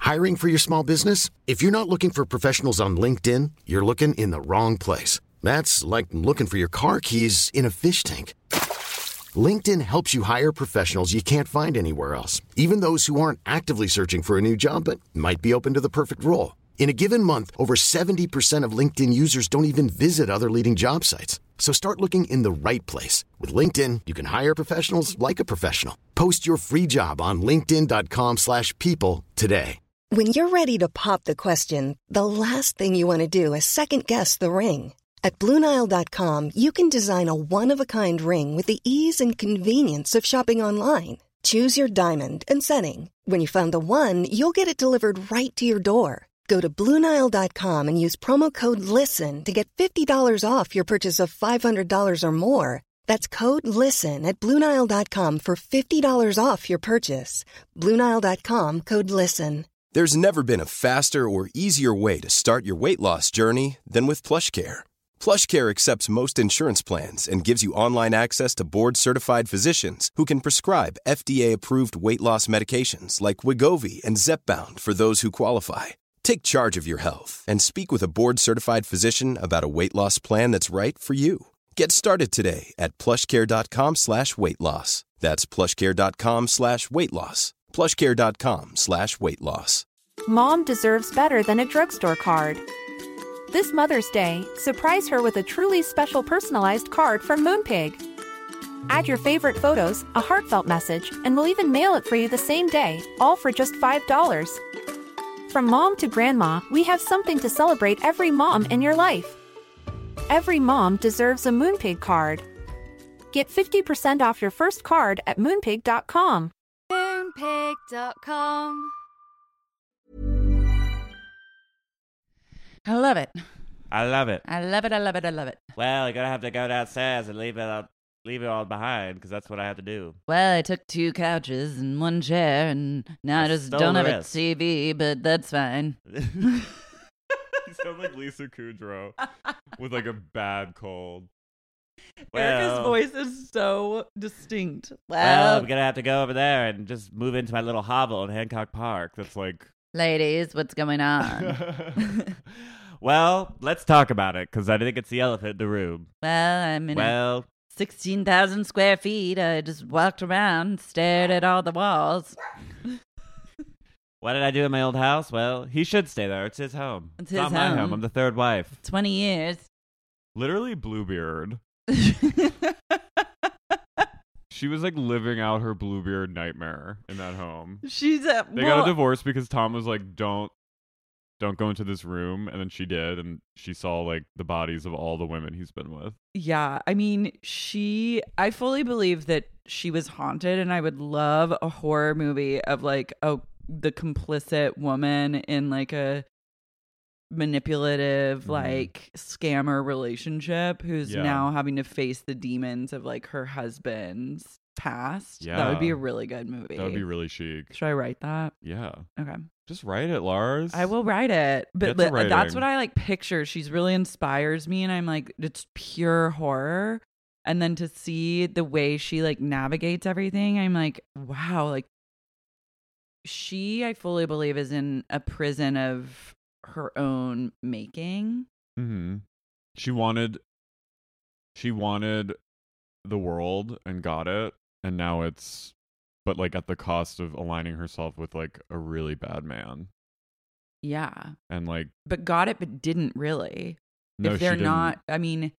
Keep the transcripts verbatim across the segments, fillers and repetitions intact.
Hiring for your small business? If you're not looking for professionals on LinkedIn, you're looking in the wrong place. That's like looking for your car keys in a fish tank. LinkedIn helps you hire professionals you can't find anywhere else, even those who aren't actively searching for a new job but might be open to the perfect role. In a given month, over seventy percent of LinkedIn users don't even visit other leading job sites. So start looking in the right place. With LinkedIn, you can hire professionals like a professional. Post your free job on linkedin.com slash people today. When you're ready to pop the question, the last thing you want to do is second-guess the ring. At Blue Nile dot com, you can design a one-of-a-kind ring with the ease and convenience of shopping online. Choose your diamond and setting. When you find the one, you'll get it delivered right to your door. Go to Blue Nile dot com and use promo code LISTEN to get fifty dollars off your purchase of five hundred dollars or more. That's code LISTEN at Blue Nile dot com for fifty dollars off your purchase. Blue Nile dot com, code LISTEN. There's never been a faster or easier way to start your weight loss journey than with PlushCare. PlushCare accepts most insurance plans and gives you online access to board-certified physicians who can prescribe F D A-approved weight loss medications like Wegovy and Zepbound for those who qualify. Take charge of your health and speak with a board-certified physician about a weight loss plan that's right for you. Get started today at plushcare.com slash weight loss. That's plushcare.com slash weight loss. plushcare.com slash weight loss. Mom deserves better than a drugstore card. This Mother's Day, surprise her with a truly special personalized card from Moonpig. Add your favorite photos, a heartfelt message, and we'll even mail it for you the same day, all for just five dollars. From mom to grandma, we have something to celebrate every mom in your life. Every mom deserves a Moonpig card. Get fifty percent off your first card at moonpig dot com. moonpig dot com. I love it. I love it. I love it. I love it. I love it. Well, you're going to have to go downstairs and leave it all, leave it all behind, because that's what I have to do. Well, I took two couches and one chair, and now I, I just don't have a T V, but that's fine. You sound like Lisa Kudrow with like a bad cold. Erica's Well, voice is so distinct. well, Well, I'm going to have to go over there and just move into my little hovel in Hancock Park. That's like... ladies, what's going on? Well, let's talk about it, because I think it's the elephant in the room. Well, I'm in Well, sixteen thousand square feet. I just walked around, stared at all the walls. what did I do in my old house? Well, he should stay there. It's his home. It's not his my home. home. I'm the third wife. twenty years. Literally Bluebeard. She was like living out her Bluebeard nightmare in that home. She's a, They well, got a divorce because Tom was like, don't don't go into this room, and then she did, and she saw like the bodies of all the women he's been with. Yeah, I mean, she, I fully believe that she was haunted, and I would love a horror movie of like, oh, the complicit woman in like a manipulative, Mhm. like scammer relationship who's Yeah. now having to face the demons of like her husband's past. That would be Yeah. a really good movie. That would be really chic. Should I write that? Yeah. Okay. Just write it, Lars. I will write it. But Get to li- that's writing. what I like picture. She's really inspires me, and I'm like, it's pure horror. And then to see the way she like navigates everything, I'm like, wow, like she, I fully believe, is in a prison of her own making. Mm-hmm. She wanted she wanted the world and got it, and now it's but like at the cost of aligning herself with like a really bad man. Yeah. And like But got it, but didn't really. no, if she they're didn't. not, I mean,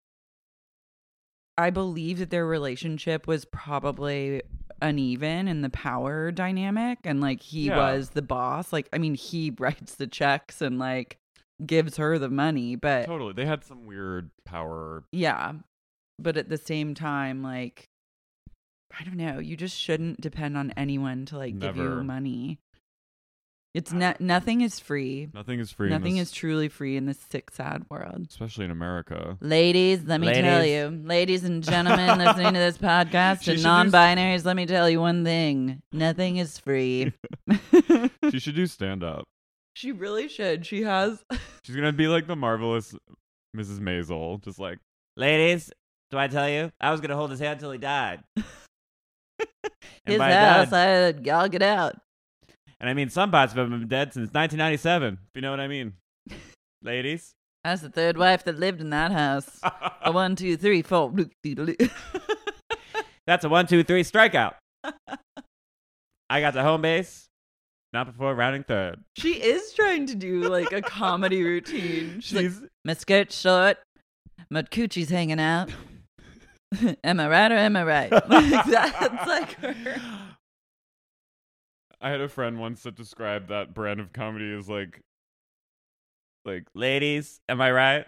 I believe that their relationship was probably uneven in the power dynamic, and like he Yeah. was the boss. Like, I mean, he writes the checks and like gives her the money, but Totally. They had some weird power. yeah. But at the same time, like, I don't know, you just shouldn't depend on anyone to like give Never. you money. It's no- nothing is free. Nothing is free. in Nothing this- is truly free in this sick, sad world. especially in America. Ladies, let me tell Ladies. you. Ladies and gentlemen listening to this podcast She and should do- non-binaries, let me tell you one thing. Nothing is free. She should do stand up. She really should. She has. She's gonna be like the marvelous Missus Maisel, just like ladies, do I tell you? I was going to hold his hand until he died. And His by house, done- I, I'll get out. And I mean, some parts of him have been dead since nineteen ninety-seven, if you know what I mean. Ladies. That's the third wife that lived in that house. A one, two, three, four. That's a one, two, three strikeout. I got to home base, not before rounding third. She is trying to do like a comedy routine. She's, She's like, my skirt's short, my coochie's hanging out. Am I right or am I right? Like, that's like her. I had a friend once that described that brand of comedy as like, like ladies, am I right?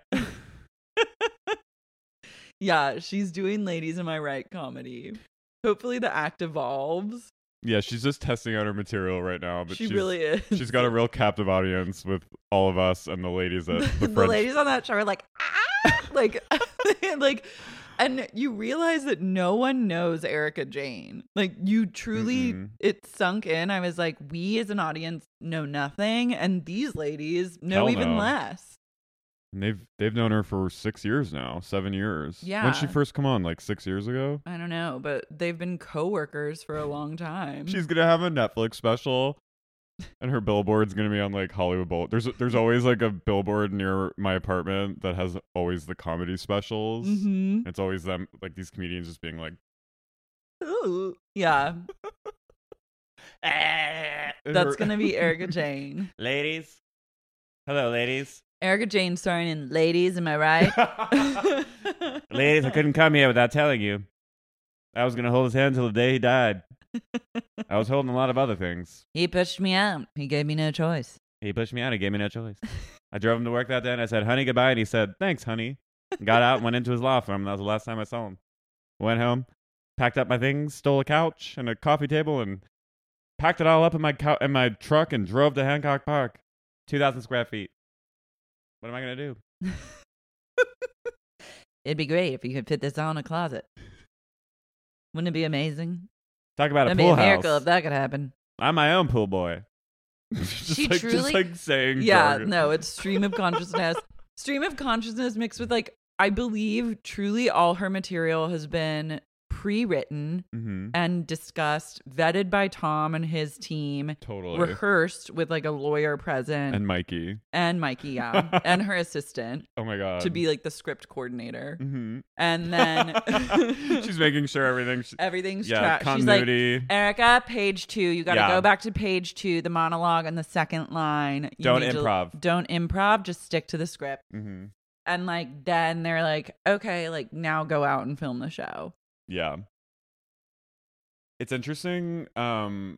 Yeah, she's doing Ladies Am I Right comedy. Hopefully the act evolves. yeah, she's just testing out her material right now. But She she's, really is. She's got a real captive audience with all of us and the ladies at the, The French. ladies on that show are like, ah! like, like, and you realize that no one knows Erica Jane. Like, you truly, Mm-mm. it sunk in. I was like, we as an audience know nothing, and these ladies know Hell even no. less. And they've they've known her for six years now, seven years. Yeah. When did she first come on? Like six years ago. I don't know, but they've been coworkers for a long time. She's gonna have a Netflix special, and her billboard's gonna be on like Hollywood Bowl. There's there's always like a billboard near my apartment that has always the comedy specials. Mm-hmm. It's always them, like these comedians just being like, Ooh. Yeah, and that's her- gonna be Erica Jane. Ladies. Hello, ladies. Erica Jane starring in Ladies, Am I Right? Ladies, I couldn't come here without telling you. I was going to hold his hand until the day he died. I was holding a lot of other things. He pushed me out. He gave me no choice. He pushed me out. He gave me no choice. I drove him to work that day, and I said, honey, goodbye. And he said, thanks, honey. Got out and went into his law firm. And that was the last time I saw him. Went home, packed up my things, stole a couch and a coffee table, and packed it all up in my cou- in my truck and drove to Hancock Park. two thousand square feet. What am I going to do? It'd be great if you could fit this all in a closet. Wouldn't it be amazing? Talk about That'd a be pool a miracle house. if that could happen. I'm my own pool boy. just She like, truly- just like saying Yeah, jargon. no, it's stream of consciousness. Stream of consciousness mixed with, like, I believe truly all her material has been pre-written Mm-hmm. and discussed, vetted by Tom and his team, Totally. rehearsed with like a lawyer present, And Mikey. and Mikey, yeah, and her assistant Oh my god. to be like the script coordinator. Mm-hmm. And then She's making sure everything's everything's yeah tracked. She's like, continuity. Erica, page two. You got to Yeah. go back to page two, the monologue and the second line. You Don't need to- improv. don't improv. Just stick to the script. mm-hmm. And like then they're like, okay, like now go out and film the show. Yeah. It's interesting um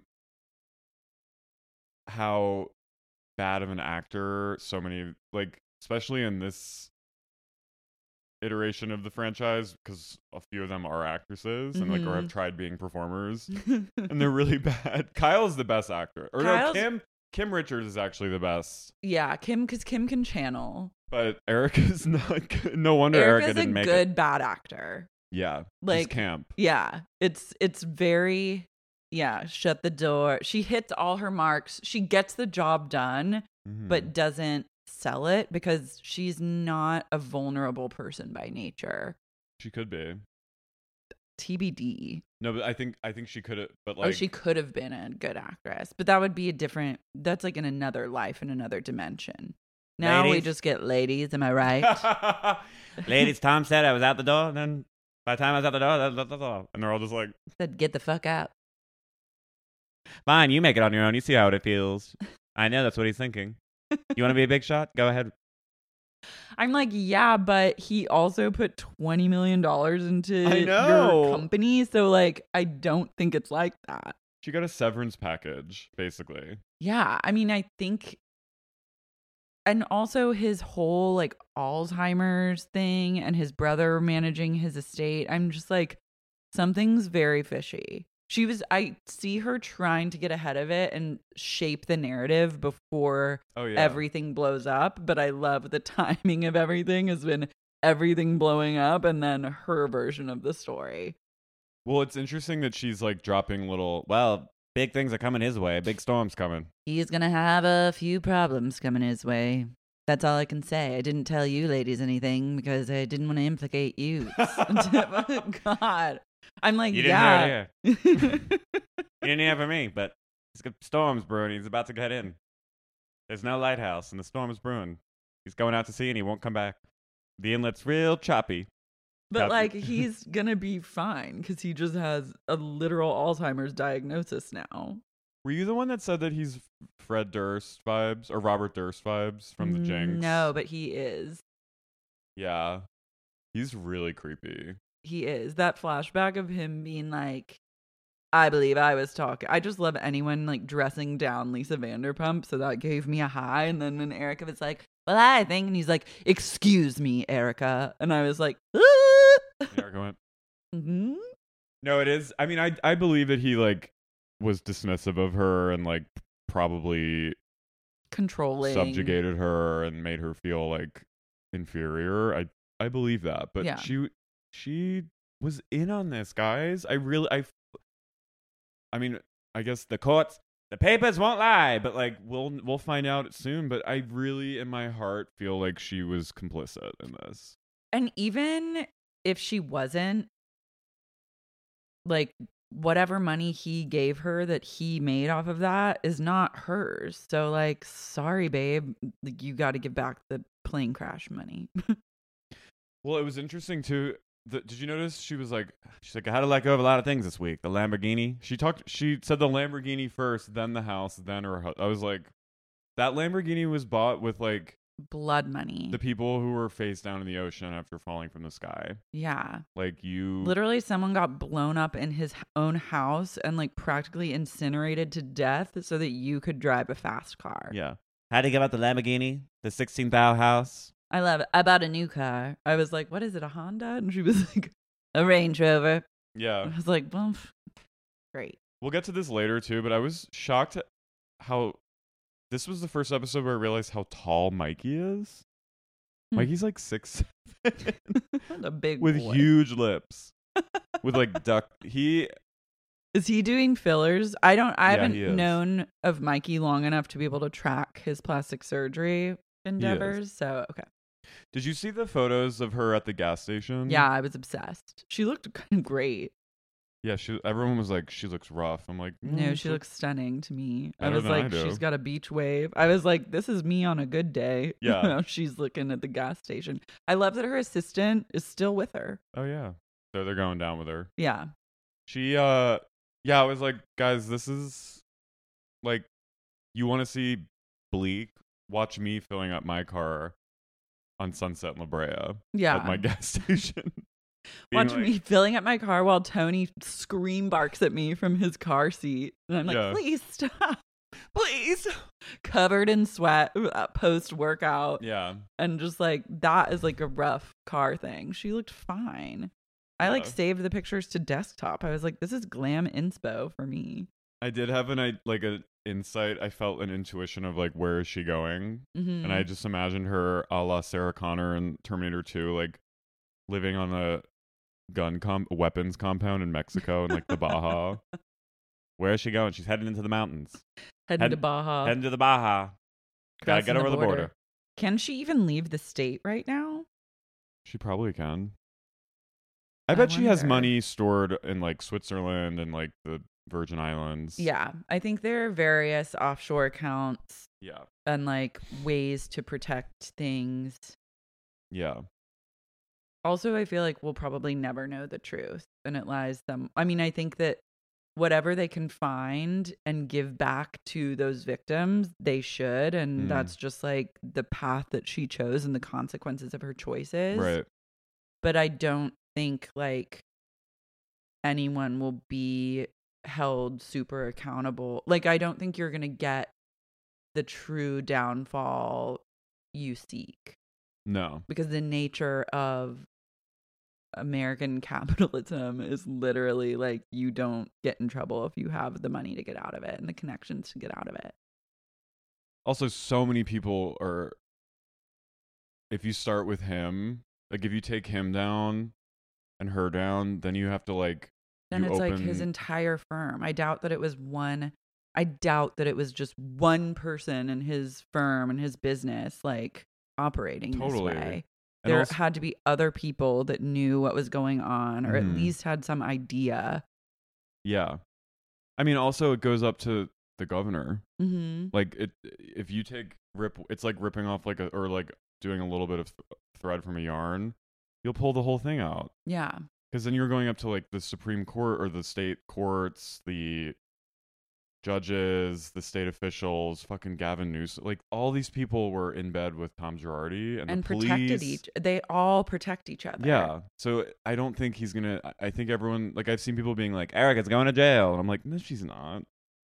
how bad of an actor so many, like, especially in this iteration of the franchise, because a few of them are actresses and like or have Mhm. tried being performers and they're really bad. Kyle's the best actor. Or Kyle's- no, Kim Kim Richards is actually the best. Yeah, Kim, because Kim can channel. But Erica's not good. No wonder Erica Erica's didn't a make good it. bad actor. Yeah. like- Like camp. Yeah, it's it's very yeah. Shut the door. She hits all her marks. She gets the job done, Mhm. but doesn't sell it because she's not a vulnerable person by nature. she could be. T B D. No, but I think I think she could have. But like, Oh, she could have been a good actress, but that would be a different. That's like in another life, in another dimension. Now we Ladies? just get ladies. Am I right? Ladies, Tom said I was out the door, and then by the time I was out the door, that, that, that's all. and they're all just like, Said get the fuck out. Fine, you make it on your own. You see how it feels. I know that's what he's thinking. You want to be a big shot? Go ahead. I'm like, yeah, but he also put twenty million dollars into I know. your company. So, like, I don't think it's like that. she got a severance package, basically. Yeah. I mean, I think. And also his whole, like, Alzheimer's thing and his brother managing his estate. I'm just like, something's very fishy. She was, I see her trying to get ahead of it and shape the narrative before Oh yeah. everything blows up, but I love the timing of everything has been everything blowing up and then her version of the story. Well, it's interesting that she's like dropping little. Well, big things are coming his way. Big storm's coming. He's gonna have a few problems coming his way. That's all I can say. I didn't tell you ladies anything because I didn't want to implicate you. God. I'm like, You didn't yeah. hear it here. You didn't hear it from me, but He's got storms brewing. He's about to get in. There's no lighthouse, and the storm is brewing. He's going out to sea, and he won't come back. The inlet's real choppy. But Choppy. like he's gonna be fine because he just has a literal Alzheimer's diagnosis now. Were you the one that said that he's Fred Durst vibes or Robert Durst vibes from the Jinx? No, but he is. Yeah. He's really creepy. He is. That flashback of him being like, I believe I was talking. I just love anyone like dressing down Lisa Vanderpump. So that gave me a high. And then when Erica was like, well, I think, and he's like, excuse me, Erica. And I was like, ah! Erica went. Mm-hmm. No, it is. I mean, I I believe that he like was dismissive of her and like probably Controlling. subjugated her and made her feel like inferior. I I believe that. But Yeah. she she was in on this, guys. I really I I mean, I guess the courts, the papers won't lie, but like we'll we'll find out soon, but I really in my heart feel like she was complicit in this. And even if she wasn't, like, whatever money he gave her that he made off of that is not hers. So, like, sorry, babe, like, you got to give back the plane crash money. Well, it was interesting too. The, did you notice she was like, she's like, I had to let go of a lot of things this week. The Lamborghini. She talked. She said the Lamborghini first, then the house, then her. Hu- I was like, that Lamborghini was bought with like Blood money. the people who were face down in the ocean after falling from the sky. Yeah. Like you. Literally, someone got blown up in his h- own house and, like, practically incinerated to death so that you could drive a fast car. Yeah. How to give out the Lamborghini? The sixteen thou house? I love it. I bought a new car. I was like, what is it, a Honda? And she was like, a Range Rover. Yeah. I was like, well, f- great. We'll get to this later too, but I was shocked at how this was the first episode where I realized how tall Mikey is. Hmm. Mikey's like six seven A big with boy. huge lips. With like duck he Is he doing fillers? I don't. I Yeah, haven't he is. known of Mikey long enough to be able to track his plastic surgery endeavors. So okay, Did you see the photos of her at the gas station? yeah, I was obsessed. She looked kind of great. Yeah, she everyone was like, she looks rough. I'm like, No, "Mm, she so-" looks stunning to me. I Better was than I like, do. she's got a beach wave. I was like, this is me on a good day. Yeah. How she's looking at the gas station. I love that her assistant is still with her. Oh yeah. So they're going down with her. Yeah. She uh yeah, I was like, guys, this is like you want to see Bleak? Watch me filling up my car on Sunset and La Brea Yeah. at my gas station. Being Watch like- me filling up my car while Tony scream barks at me from his car seat. And I'm like, Yeah. please stop. Please. Covered in sweat post workout. Yeah. And just like, that is like a rough car thing. She looked fine. I like Yeah. saved the pictures to desktop. I was like, this is glam inspo for me. I did have an I like an insight. I felt an intuition of like where is she going? Mm-hmm. And I just imagined her a la Sarah Connor in Terminator two, like living on a gun com- weapons compound in Mexico and like the Baja. Where is she going? She's heading into the mountains. Heading head- to Baja. Heading to the Baja. Gotta crossing get over the border. Can she even leave the state right now? She probably can. I I bet she has wonder. money stored in like Switzerland and like the Virgin Islands. Yeah. I think there are various offshore accounts Yeah. and like ways to protect things. Yeah. Also, I feel like we'll probably never know the truth, and it lies them. I mean, I think that whatever they can find and give back to those victims, they should, and Mm. that's just like the path that she chose and the consequences of her choices. Right. But I don't think like anyone will be held super accountable. Like, I don't think you're going to get the true downfall you seek, No. because the nature of American capitalism is literally like you don't get in trouble if you have the money to get out of it and the connections to get out of it. Also, so many people are. If you start with him, like if you take him down and her down, then you have to like. Then you it's like his open- entire firm. I doubt that it was one. I doubt that it was just one person in his firm and his business like operating Totally. this way. And There also- had to be other people that knew what was going on, or Mhm. at least had some idea. Yeah. I mean, also it goes up to the governor. Mm-hmm. Like it, if you take rip, it's like ripping off like a or like doing a little bit of th- thread from a yarn. You'll pull the whole thing out. Yeah. Because then you're going up to like the Supreme Court or the state courts, the judges, the state officials, fucking Gavin Newsom. Like all these people were in bed with Tom Girardi and, And the protected police. each. They all protect each other. Yeah. So I don't think he's gonna. I- I think everyone like I've seen people being like, Erica's going to jail, and I'm like, no, she's not.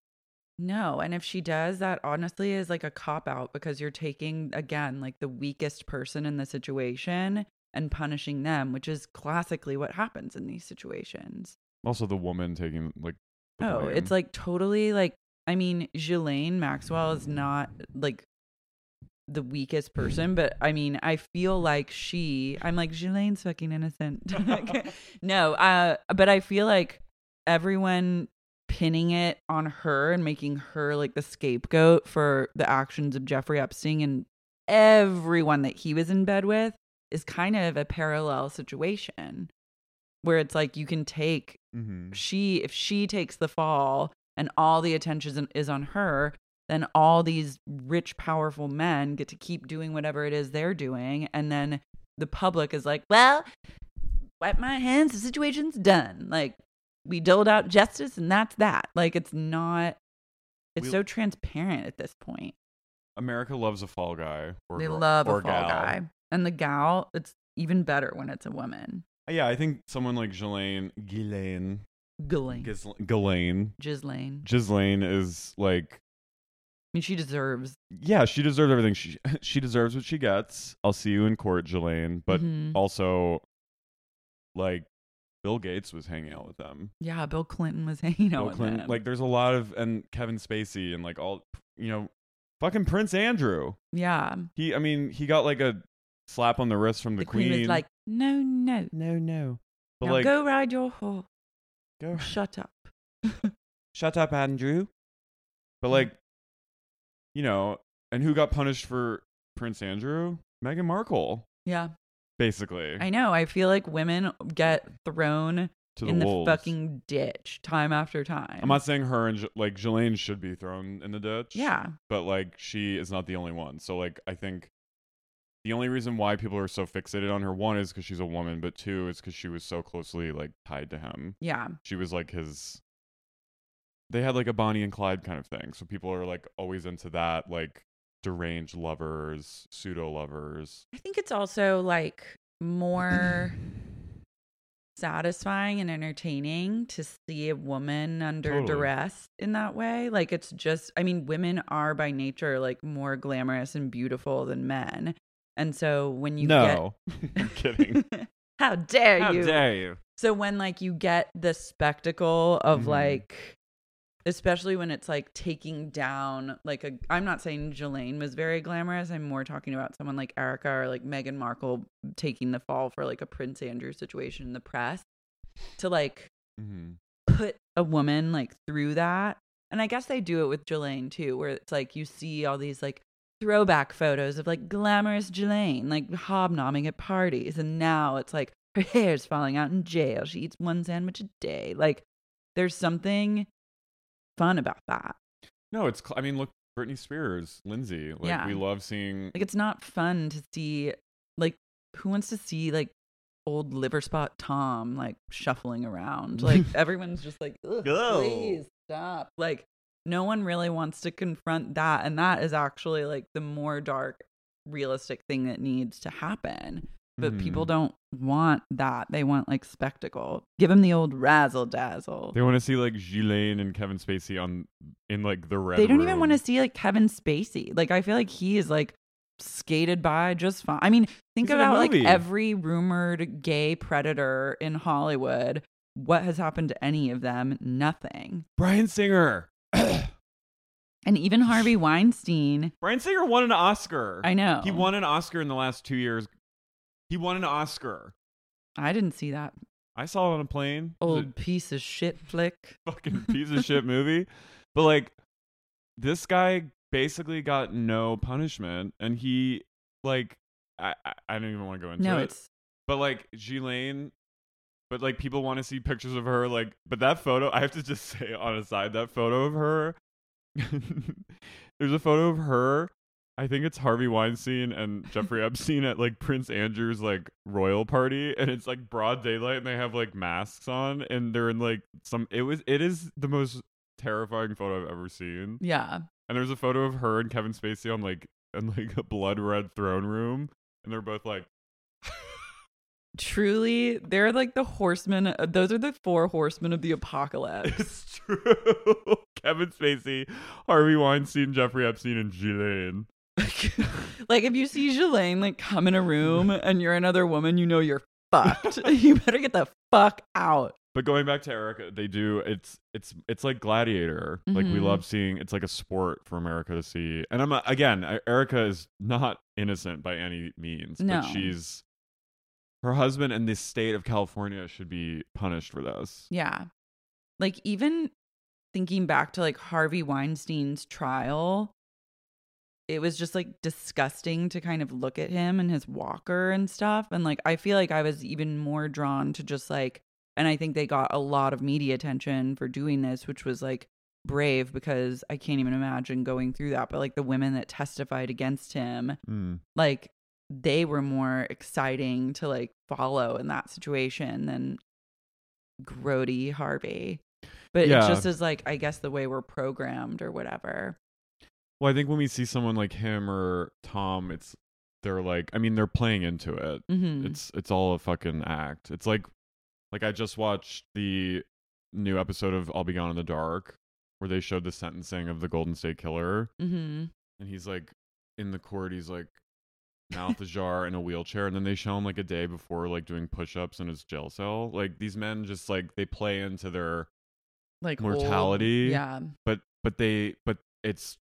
No, and if she does, that honestly is like a cop out because you're taking again like the weakest person in the situation and punishing them, which is classically what happens in these situations. Also, the woman taking like. the Oh, blame. it's like totally like I mean, Ghislaine Maxwell is not like the weakest person, but I mean, I feel like she I'm like Ghislaine's fucking innocent. No, uh but I feel like everyone pinning it on her and making her like the scapegoat for the actions of Jeffrey Epstein and everyone that he was in bed with is kind of a parallel situation where it's like you can take Mhm. she if she takes the fall and all the attention is on her, then all these rich powerful men get to keep doing whatever it is they're doing, and then the public is like, well, wipe my hands, the situation's done. Like we doled out justice and that's that. Like it's not it's We- so transparent at this point. America loves a fall guy. Or They girl- love or a fall gal. guy. And the gal, it's even better when it's a woman. Yeah, I think someone like Ghislaine, Ghislaine, Ghislaine. Gis- Ghislaine, Ghislaine. Ghislaine is like, I mean, she deserves. yeah, she deserves everything. She she deserves what she gets. I'll see you in court, Ghislaine. But Mhm. also, like, Bill Gates was hanging out with them. Yeah, Bill Clinton was hanging out Bill with Clinton, them. like, there's a lot of, and Kevin Spacey and like all, you know, fucking Prince Andrew. Yeah. He, I mean, he got like a slap on the wrist from the, The queen was like, no, no. no, no. But Now like, go ride your horse. go Shut up. shut up, Andrew. But like, you know, and who got punished for Prince Andrew? Meghan Markle, Yeah. basically. I know. I feel like women get thrown to the in the wolves. fucking ditch time after time. I'm not saying her and Gi- like Ghislaine should be thrown in the ditch. Yeah. But like, she is not the only one. So like, I think the only reason why people are so fixated on her, one, is because she's a woman, but two, is because she was so closely like tied to him. Yeah. She was like his. They had like a Bonnie and Clyde kind of thing. So people are like always into that, like deranged lovers, pseudo lovers. I think it's also like more satisfying and entertaining to see a woman under Totally. duress in that way. Like it's just, I mean, women are by nature like more glamorous and beautiful than men. And so when you No, I'm kidding. get, how dare How you? dare you? So when like you get the spectacle of Mhm. like, especially when it's like taking down like a, I'm not saying Ghislaine was very glamorous. I'm more talking about someone like Erica or like Meghan Markle taking the fall for like a Prince Andrew situation in the press to like Mm-hmm. put a woman like through that. And I guess they do it with Ghislaine too, where it's like you see all these like throwback photos of like glamorous Ghislaine, like hobnobbing at parties. And now it's like her hair's falling out in jail. She eats one sandwich a day. Like there's something fun about that. No, it's. Cl- I mean, look, Britney Spears, Lindsay. Like Yeah. we love seeing. Like it's not fun to see like who wants to see like old liver spot Tom like shuffling around. Like everyone's just like, ugh, Go. please stop. Like no one really wants to confront that, and that is actually like the more dark, realistic thing that needs to happen. But Mhm. people don't want that. They want like spectacle. Give them the old razzle dazzle. They want to see like Ghislaine and Kevin Spacey on in like the red. They don't even room. want to see like Kevin Spacey. Like I feel like he is like skated by just fine. I mean, think He's in a about like movie. every rumored gay predator in Hollywood. What has happened to any of them? Nothing. Bryan Singer. And even Harvey Weinstein. Bryan Singer won an Oscar. I know. He won an Oscar in the last two years. He won an Oscar. I didn't see that I saw it on a plane. It was old piece of shit flick. a fucking piece of shit movie. But like, this guy basically got no punishment, and he like, I I, I don't even want to go into No, it. it's But like Ghislaine, but like people want to see pictures of her. Like, but that photo, I have to just say on a side, that photo of her There's a photo of her. I think it's Harvey Weinstein and Jeffrey Epstein at like Prince Andrew's like royal party, and it's like broad daylight, and they have like masks on, and they're in like some. It was. It is the most terrifying photo I've ever seen. Yeah. And there's a photo of her and Kevin Spacey on like in like a blood red throne room, and they're both like. Truly, they're like the horsemen. Those are the four horsemen of the apocalypse. It's true. Kevin Spacey, Harvey Weinstein, Jeffrey Epstein, and Ghislaine. Like if you see Ghislaine like come in a room and you're another woman, you know you're fucked. You better get the fuck out. But going back to Erica, they do it's it's it's like Gladiator. Mm-hmm. Like we love seeing. It's like a sport for America to see. And I'm again, Erica is not innocent by any means, no. but she's her husband and the state of California should be punished for this. Yeah, like even thinking back to like Harvey Weinstein's trial. It was just like disgusting to kind of look at him and his walker and stuff. And like, I feel like I was even more drawn to just like, and I think they got a lot of media attention for doing this, which was like brave because I can't even imagine going through that. But like the women that testified against him, Mm. like they were more exciting to like follow in that situation than Grody Harvey. But Yeah. it just is like, I guess the way we're programmed or whatever. Well, I think when we see someone like him or Tom, it's they're like, I mean, they're playing into it. Mm-hmm. It's it's all a fucking act. It's like, like I just watched the new episode of I'll Be Gone in the Dark, where they showed the sentencing of the Golden State Killer, Mm-hmm. and he's like in the court, he's like mouth ajar in a wheelchair, and then they show him like a day before, like doing push-ups in his jail cell. Like these men just like they play into their Like mortality. old, yeah. But but they but it's.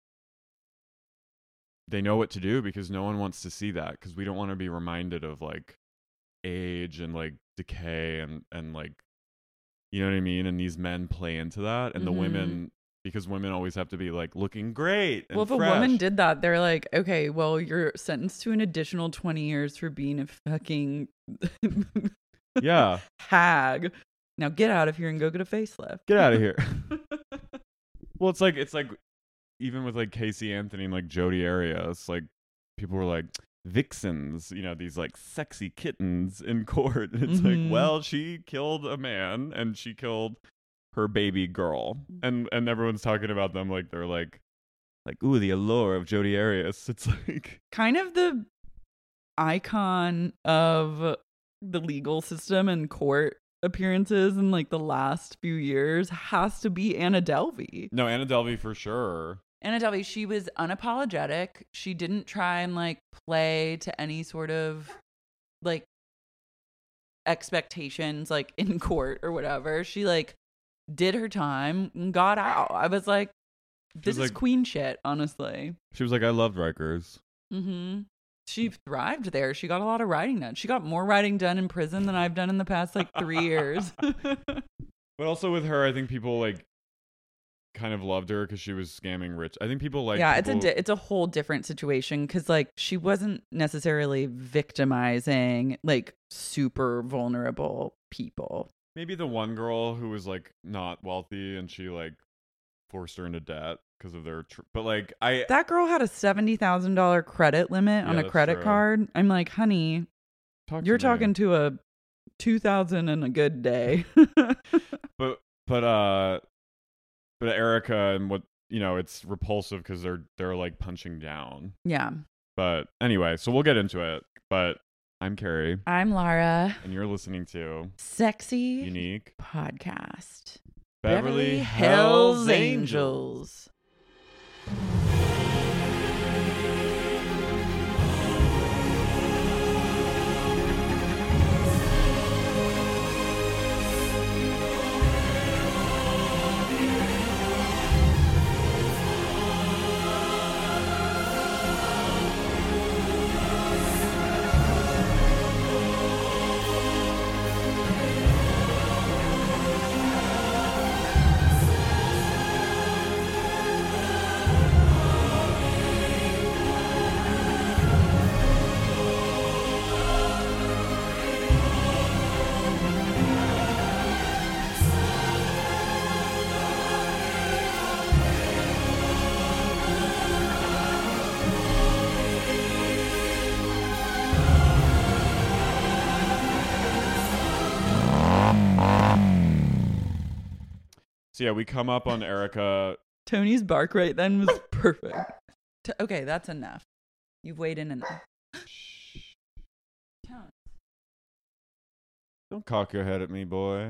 They know what to do because no one wants to see that because we don't want to be reminded of like age and like decay and and like you know what I mean, and these men play into that, and Mm-hmm. the women, because women always have to be like looking great and Well, if fresh. a woman did that, they're like, okay, well, you're sentenced to an additional twenty years for being a fucking Yeah, hag. Now get out of here and go get a facelift. get out of here. Well, it's like it's like even with like Casey Anthony and like Jodi Arias, like people were like vixens, you know, these like sexy kittens in court. It's Mhm. like, well, she killed a man and she killed her baby girl, and and everyone's talking about them like they're like like ooh, the allure of Jodi Arias. It's like Kind of the icon of the legal system and court appearances in like the last few years has to be Anna Delvey. no, Anna Delvey for sure. Anna Delvey, she was unapologetic. She didn't try and like play to any sort of like expectations like in court or whatever. She like did her time and got out. I was like, this was is like- queen shit, honestly. She was like, I loved Rikers. Mm-hmm. She thrived there. She got a lot of writing done. She got more writing done in prison than I've done in the past like three years. But also with her, I think people like kind of loved her because she was scamming rich. I think people like yeah, people... it's a di- it's a whole different situation because like she wasn't necessarily victimizing like super vulnerable people. Maybe the one girl who was like not wealthy and she like forced her into debt because of their tr- but like I That girl had a seventy thousand dollar credit limit Yeah, on a that's credit true. card. I'm like, honey, talk to you're me. talking to a two thousand and a good day. but but uh but Erica and what you know, it's repulsive because they're they're like punching down. Yeah. But anyway, so we'll get into it. But I'm Carrie, I'm Lara. and you're listening to Sexy Unique Podcast. Beverly, Hell's Hells Angels. Angels. So yeah, we come up on Erica. Tony's bark right then was perfect. T- okay, that's enough. You've weighed in enough. Don't cock your head at me, boy.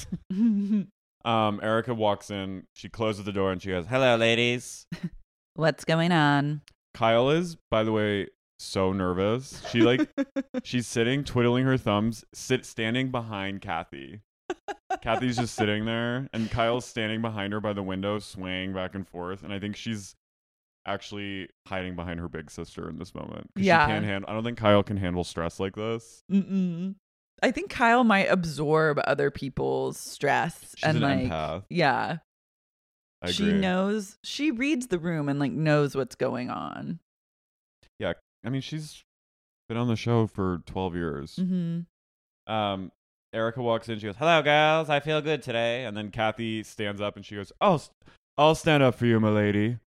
um, Erica walks in. She closes the door and she goes, "Hello, ladies." What's going on? Kyle is, by the way, so nervous. She like, she's sitting, twiddling her thumbs, sit standing behind Kathy. Kathy's just sitting there, and Kyle's standing behind her by the window, swaying back and forth. And I think she's actually hiding behind her big sister in this moment. Yeah. She can't handle. I don't think Kyle can handle stress like this. Mm-mm. I think Kyle might absorb other people's stress. She's and an like, empath. yeah. I She agree. knows, she reads the room and like knows what's going on. Yeah, I mean, she's been on the show for twelve years. Mm-hmm. Um, Erica walks in. She goes, "Hello, girls. I feel good today." And then Kathy stands up and she goes, "Oh, I'll stand up for you, my lady."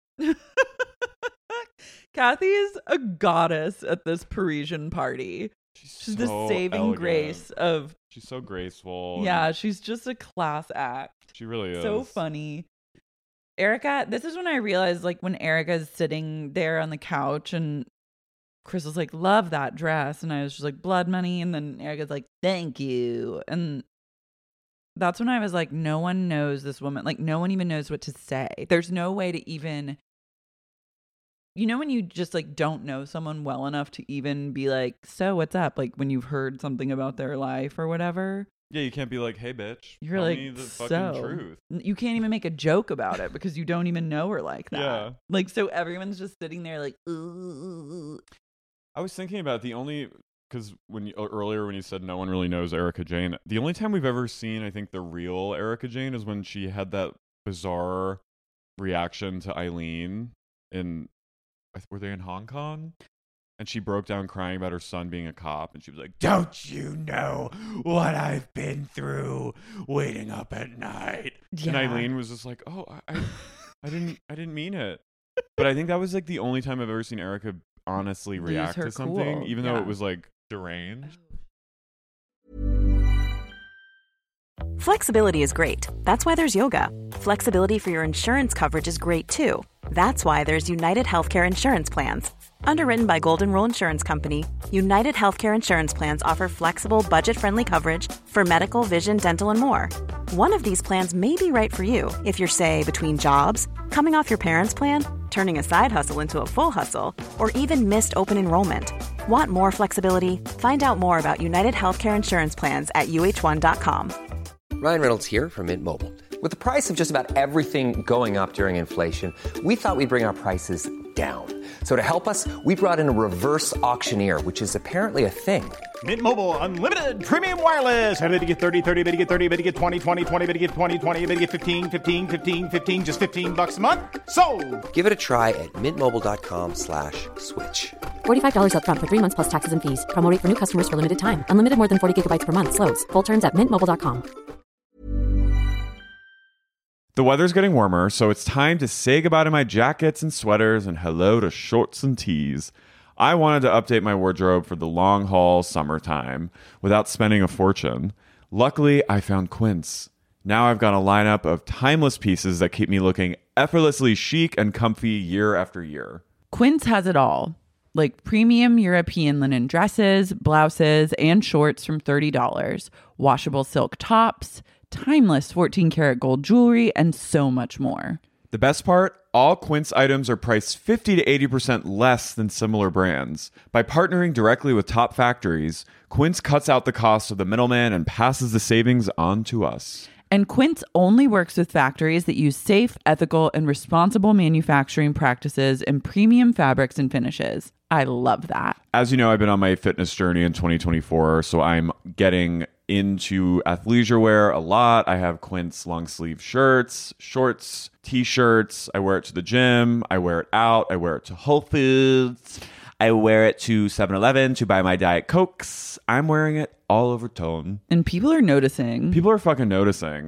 Kathy is a goddess at this Parisian party. She's, She's so the saving elegant. grace of, She's so graceful. yeah, and she's just a class act. she really is. So funny. Erica, this is when I realized, like, when Erica's sitting there on the couch and Chris was like, "Love that dress." And I was just like, "Blood money." And then Erica's like, "Thank you." And that's when I was like, no one knows this woman. Like, no one even knows what to say. There's no way to even, you know, when you just like don't know someone well enough to even be like, "So what's up?" Like when you've heard something about their life or whatever. Yeah, you can't be like, "Hey, bitch, You're tell like, me the so fucking truth." You can't even make a joke about it because you don't even know her like that. Yeah. Like, so everyone's just sitting there like, ooh. I was thinking about the only, because when you, earlier when you said no one really knows Erica Jane, the only time we've ever seen, I think, the real Erica Jane is when she had that bizarre reaction to Eileen in, were they in Hong Kong? And she broke down crying about her son being a cop, and she was like, "Don't you know what I've been through waiting up at night?" Yeah. And Eileen was just like, "Oh, I, I, I didn't, I didn't mean it." But I think that was like the only time I've ever seen Erica honestly Lose react her to something, cool. even though Yeah. it was like deranged. Flexibility is great. That's why there's yoga. Flexibility for your insurance coverage is great too. That's why there's United Healthcare Insurance Plans. Underwritten by Golden Rule Insurance Company, United Healthcare Insurance Plans offer flexible, budget-friendly coverage for medical, vision, dental, and more. One of these plans may be right for you if you're, say, between jobs, coming off your parents' plan, turning a side hustle into a full hustle, or even missed open enrollment. Want more flexibility? Find out more about United Healthcare Insurance Plans at U H one dot com. Ryan Reynolds here from Mint Mobile. With the price of just about everything going up during inflation, we thought we'd bring our prices down. So to help us, we brought in a reverse auctioneer, which is apparently a thing. Mint Mobile Unlimited Premium Wireless. How to get thirty, thirty, how to get thirty, how to get twenty, twenty, twenty, how to get twenty, twenty, how to get fifteen, fifteen, fifteen, fifteen, just fifteen bucks a month? Sold! Give it a try at mintmobile.com slash switch. forty-five dollars up front for three months plus taxes and fees. Promo rate for new customers for limited time. Unlimited more than forty gigabytes per month. Slows full terms at mint mobile dot com. The weather's getting warmer, so it's time to say goodbye to my jackets and sweaters and hello to shorts and tees. I wanted to update my wardrobe for the long haul summertime without spending a fortune. Luckily, I found Quince. Now I've got a lineup of timeless pieces that keep me looking effortlessly chic and comfy year after year. Quince has it all. Like premium European linen dresses, blouses, and shorts from thirty dollars, washable silk tops, timeless fourteen karat gold jewelry, and so much more. The best part? All Quince items are priced fifty to eighty percent less than similar brands. By partnering directly with top factories, Quince cuts out the cost of the middleman and passes the savings on to us. And Quince only works with factories that use safe, ethical, and responsible manufacturing practices and premium fabrics and finishes. I love that. As you know, I've been on my fitness journey in twenty twenty-four, so I'm getting into athleisure wear a lot. I have Quince long sleeve shirts, shorts, t-shirts. I wear it to the gym. I wear it out. I wear it to Whole Foods. I wear it to seven eleven to buy my Diet Cokes. I'm wearing it all over tone. And people are noticing. People are fucking noticing.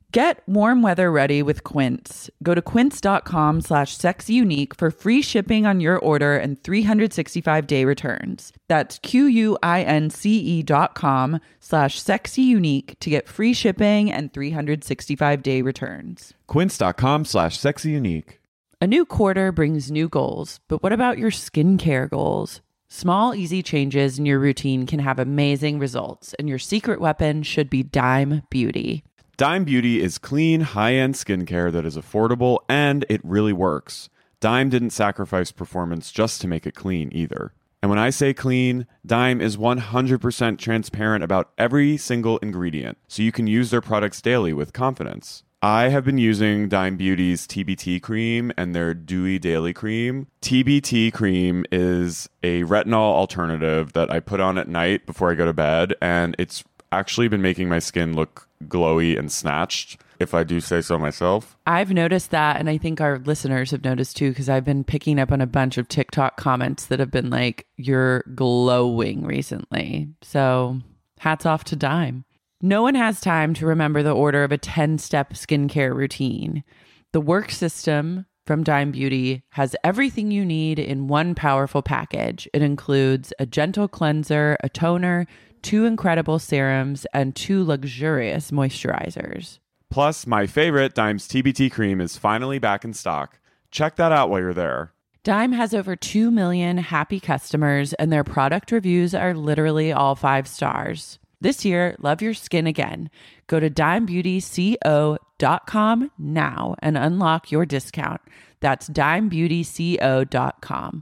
Get warm weather ready with Quince. Go to quince.com slash sexyunique for free shipping on your order and three sixty-five day returns. That's Q-U-I-N-C-E dot com slash sexyunique to get free shipping and three sixty-five day returns. Quince.com slash sexyunique. A new quarter brings new goals, but what about your skincare goals? Small, easy changes in your routine can have amazing results, and your secret weapon should be Dime Beauty. Dime Beauty is clean, high-end skincare that is affordable, and it really works. Dime didn't sacrifice performance just to make it clean either. And when I say clean, Dime is one hundred percent transparent about every single ingredient, so you can use their products daily with confidence. I have been using Dime Beauty's T B T cream and their Dewy Daily Cream. T B T cream is a retinol alternative that I put on at night before I go to bed, and it's actually been making my skin look glowy and snatched, if I do say so myself. I've noticed that, and I think our listeners have noticed too, because I've been picking up on a bunch of TikTok comments that have been like, you're glowing recently. So hats off to Dime. No one has time to remember the order of a ten-step skincare routine. The Work System from Dime Beauty has everything you need in one powerful package. It includes a gentle cleanser, a toner, two incredible serums, and two luxurious moisturizers. Plus, my favorite, Dime's T B T cream, is finally back in stock. Check that out while you're there. Dime has over two million happy customers, and their product reviews are literally all five stars. This year, love your skin again. Go to dime beauty co dot com now and unlock your discount. That's dime beauty co dot com.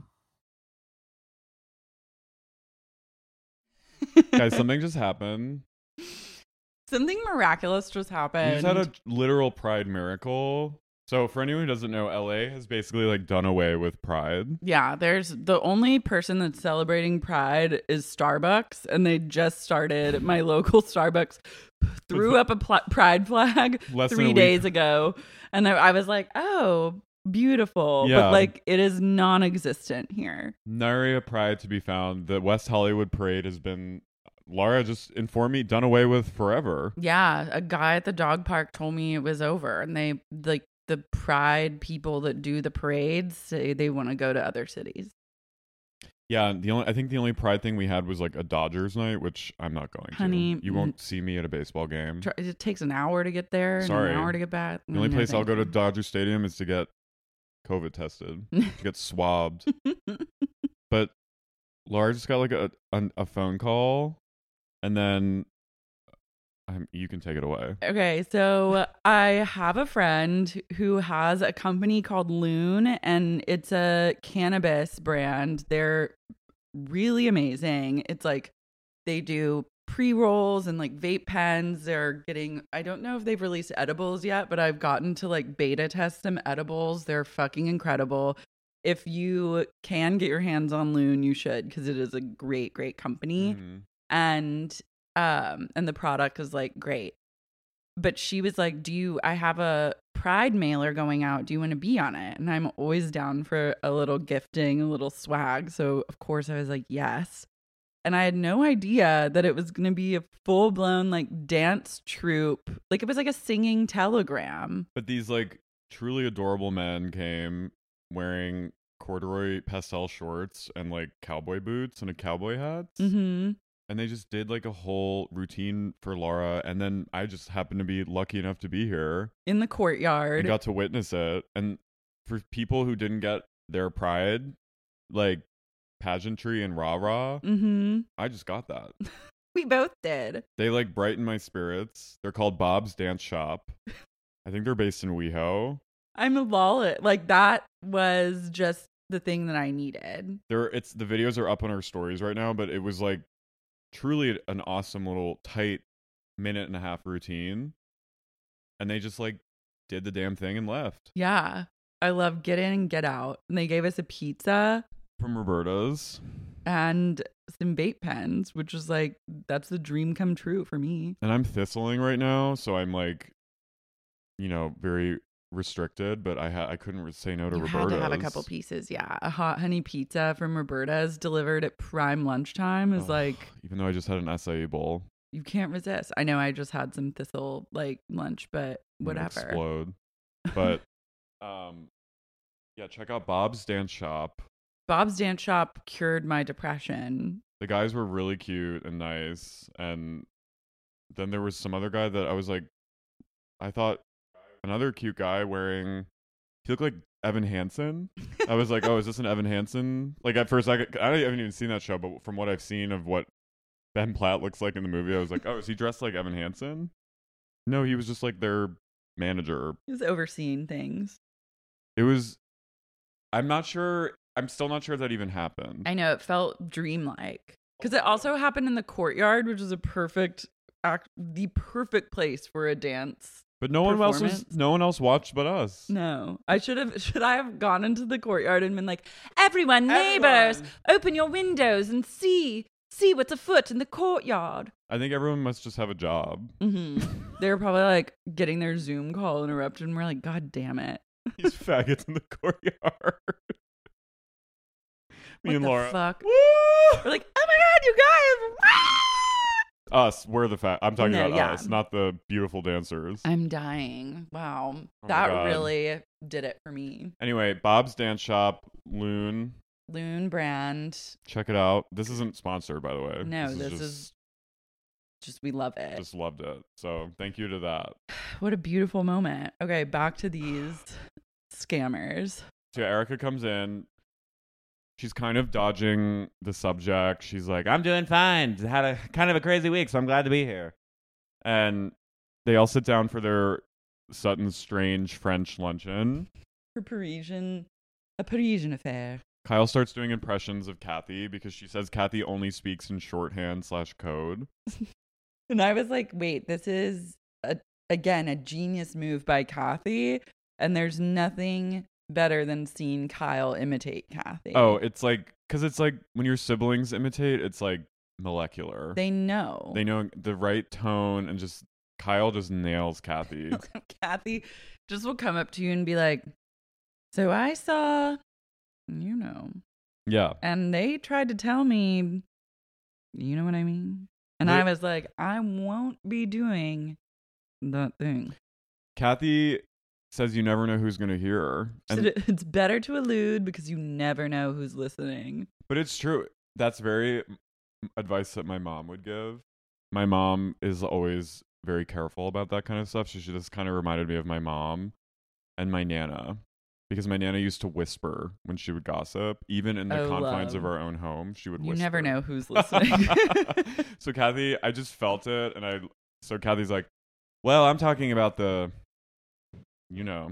Guys, something just happened. Something miraculous just happened. We just had a literal Pride miracle. So for anyone who doesn't know, L A has basically like done away with Pride. Yeah, there's the only person that's celebrating Pride is Starbucks, and they just started. My local Starbucks threw up a pl- Pride flag Less three days ago, and I, I was like, "Oh, beautiful!" Yeah. But like, it is non-existent here. Nary a Pride to be found. The West Hollywood Parade has been, Laura just informed me, done away with forever. Yeah, a guy at the dog park told me it was over, and they like. The Pride people that do the parades say they want to go to other cities. Yeah, the only I think the only Pride thing we had was like a Dodgers night, which I'm not going Honey, to. You won't see me at a baseball game. It takes an hour to get there. Sorry, and an hour to get back. The only No, place I'll thank go to you. Dodger Stadium is to get COVID tested, to get swabbed. But Laura just got like a a, a phone call, and then I'm, you can take it away. Okay, so I have a friend who has a company called Loon, and it's a cannabis brand. They're really amazing. It's like they do pre-rolls and like vape pens. They're getting, I don't know if they've released edibles yet, but I've gotten to like beta test some edibles. They're fucking incredible. If you can get your hands on Loon, you should, because it is a great, great company. Mm-hmm. And Um, and the product is like great. But she was like, do you, I have a Pride mailer going out. Do you want to be on it? And I'm always down for a little gifting, a little swag. So of course I was like, yes. And I had no idea that it was going to be a full blown like dance troupe. Like it was like a singing telegram. But these like truly adorable men came wearing corduroy pastel shorts and like cowboy boots and a cowboy hat. Mm-hmm. And they just did like a whole routine for Laura. And then I just happened to be lucky enough to be here In the courtyard. and got to witness it. And for people who didn't get their Pride, like pageantry and rah-rah, Mm-hmm. I just got that. We both did. They like brighten my spirits. They're called Bob's Dance Shop. I think they're based in WeHo. I'm a wallet. Like that was just the thing that I needed. There, it's the videos are up on our stories right now, but it was like truly an awesome little tight minute and a half routine, and they just like did the damn thing and left. Yeah. I love get in and get out. And they gave us a pizza From Roberta's. and some vape pens, which was like, that's the dream come true for me. And I'm thistling right now, so I'm like, you know, very restricted, but I ha- I couldn't re- say no to You Roberta's. had to have a couple pieces. Yeah. A hot honey pizza from Roberta's delivered at prime lunchtime is Ugh, like, even though I just had an acai bowl. you can't resist. I know I just had some thistle like lunch, but whatever. explode. But um, yeah, check out Bob's Dance Shop. Bob's Dance Shop cured my depression. The guys were really cute and nice, and then there was some other guy that I was like, I thought another cute guy wearing. He looked like Evan Hansen. I was like, oh, is this an Evan Hansen? Like at first, I, I haven't even seen that show, but from what I've seen of what Ben Platt looks like in the movie, I was like, oh, is he dressed like Evan Hansen? No, he was just like their manager. He was overseeing things. It was, I'm not sure, I'm still not sure if that even happened. I know, it felt dreamlike. Because it also happened in the courtyard, which is a perfect, act, the perfect place for a dance. But no one else was, no one else watched but us. No. I should have, should I have gone into the courtyard and been like, everyone, neighbors, everyone. Open your windows and see, see what's afoot in the courtyard. I think everyone must just have a job. Mm-hmm. They were probably like getting their Zoom call interrupted and we're like, God damn it. These faggots in the courtyard. Me what and the Laura. Fuck? Woo! We're like, oh my God, you guys. Us, we're the fat. I'm talking no, about yeah. us, not the beautiful dancers. I'm dying. Wow. Oh that really did it for me. Anyway, Bob's Dance Shop, Loon. Loon brand. Check it out. This isn't sponsored, by the way. No, this, this is, is just, just, we love it. Just loved it. So thank you to that. What a beautiful moment. Okay, back to these scammers. So Erica comes in. She's kind of dodging the subject. She's like, I'm doing fine. Had a kind of a crazy week, so I'm glad to be here. And they all sit down for their Sutton's Strange French luncheon. For Parisian, a Parisian affair. Kyle starts doing impressions of Kathy because she says Kathy only speaks in shorthand slash code. And I was like, wait, this is, a, again, a genius move by Kathy. And there's nothing better than seeing Kyle imitate Kathy. Oh, it's like, because it's like when your siblings imitate, it's like molecular. They know. They know the right tone, and just Kyle just nails Kathy. Kathy just will come up to you and be like, so I saw, you know. Yeah. And they tried to tell me, you know what I mean? And Wait. I was like, I won't be doing that thing. Kathy says you never know who's going to hear her. And, it's better to allude because you never know who's listening. But it's true. That's very advice that my mom would give. My mom is always very careful about that kind of stuff. So she just kind of reminded me of my mom and my Nana. Because my Nana used to whisper when she would gossip. Even in the oh, confines love. of our own home, she would you whisper. You never know who's listening. So Kathy, I just felt it. And I, so Kathy's like, well, I'm talking about the... You know.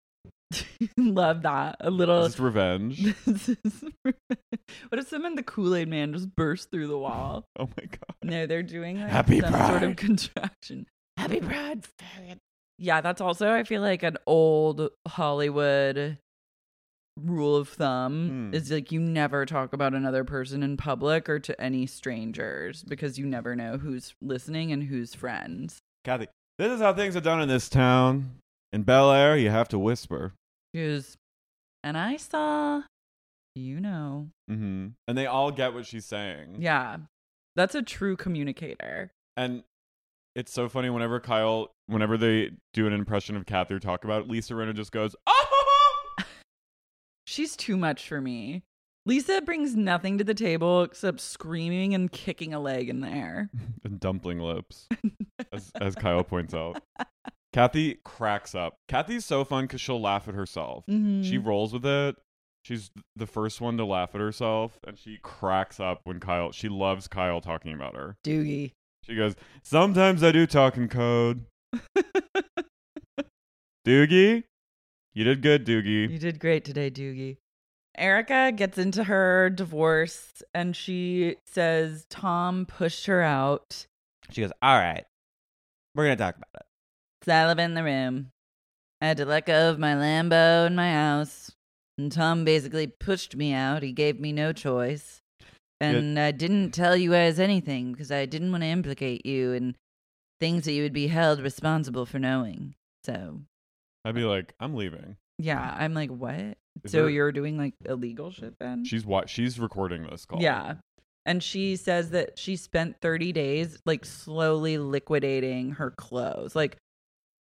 Love that. A little. This is revenge. This is revenge. What if someone, the Kool-Aid man, just burst through the wall? Oh my God. No, they're doing like Happy some Pride. sort of contraction. Happy Pride. Yeah, that's also, I feel like, an old Hollywood rule of thumb Hmm. is like you never talk about another person in public or to any strangers because you never know who's listening and who's friends. Kathy, this is how things are done in this town. In Bel Air, you have to whisper. Because, and I saw, you know. Mm-hmm. And they all get what she's saying. Yeah. That's a true communicator. And it's so funny whenever Kyle, whenever they do an impression of Kathy or talk about it, Lisa Rinna just goes, oh! She's too much for me. Lisa brings nothing to the table except screaming and kicking a leg in the air. And dumpling lips, as, as Kyle points out. Kathy cracks up. Kathy's so fun because she'll laugh at herself. Mm-hmm. She rolls with it. She's the first one to laugh at herself, and she cracks up when Kyle, she loves Kyle talking about her. Doogie. She goes, sometimes I do talk in code. Doogie, you did good, Doogie. You did great today, Doogie. Erica gets into her divorce, and she says Tom pushed her out. She goes, all right, we're going to talk about it. Saliva in the room. I had to let go of my Lambo and my house. And Tom basically pushed me out. He gave me no choice. And it, I didn't tell you guys anything because I didn't want to implicate you in things that you would be held responsible for knowing. So I'd be like, I'm leaving. Yeah, I'm like, what? Is so there... you're doing like illegal shit then? She's what? She's recording this call. Yeah. And she says that she spent thirty days like slowly liquidating her clothes. Like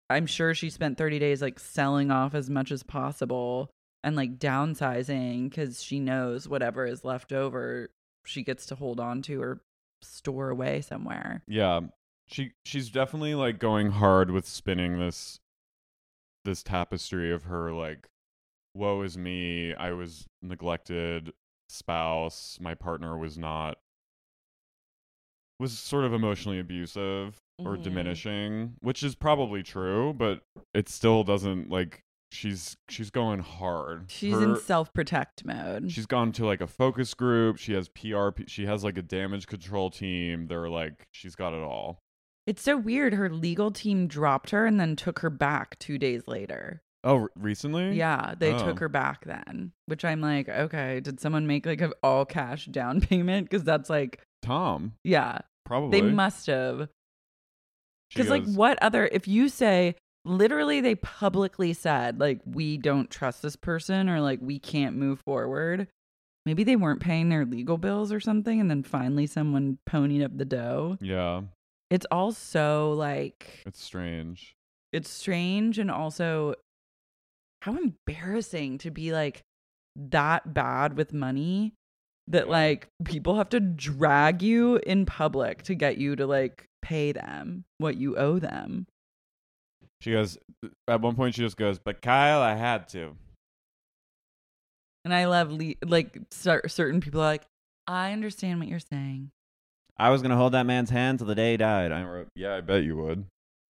I'm sure she spent thirty days like selling off as much as possible and like downsizing because she knows whatever is left over she gets to hold on to or store away somewhere. Yeah. She she's definitely like going hard with spinning this this tapestry of her like, woe is me, I was neglected spouse, my partner was not was sort of emotionally abusive or Mm-hmm. diminishing, which is probably true, but it still doesn't like she's she's going hard. She's Her- in self-protect mode. She's gone to like a focus group. She has P R. P- she has like a damage control team. They're like, she's got it all. It's so weird. Her legal team dropped her and then took her back two days later. Oh, re- recently? Yeah, they Oh. took her back then, which I'm like, okay, did someone make like an all cash down payment? Because that's like, Tom. yeah, Probably. they must have. She Because like, goes- what other? If you say literally, they publicly said like, we don't trust this person or like we can't move forward. Maybe they weren't paying their legal bills or something, and then finally someone ponied up the dough. Yeah, It's all so like it's strange. it's strange and also how embarrassing to be like that bad with money that like people have to drag you in public to get you to like pay them what you owe them. She goes, at one point she just goes, but Kyle, I had to. And I love le- like cer- certain people are like, I understand what you're saying. I was going to hold that man's hand till the day he died. I wrote, Yeah, I bet you would.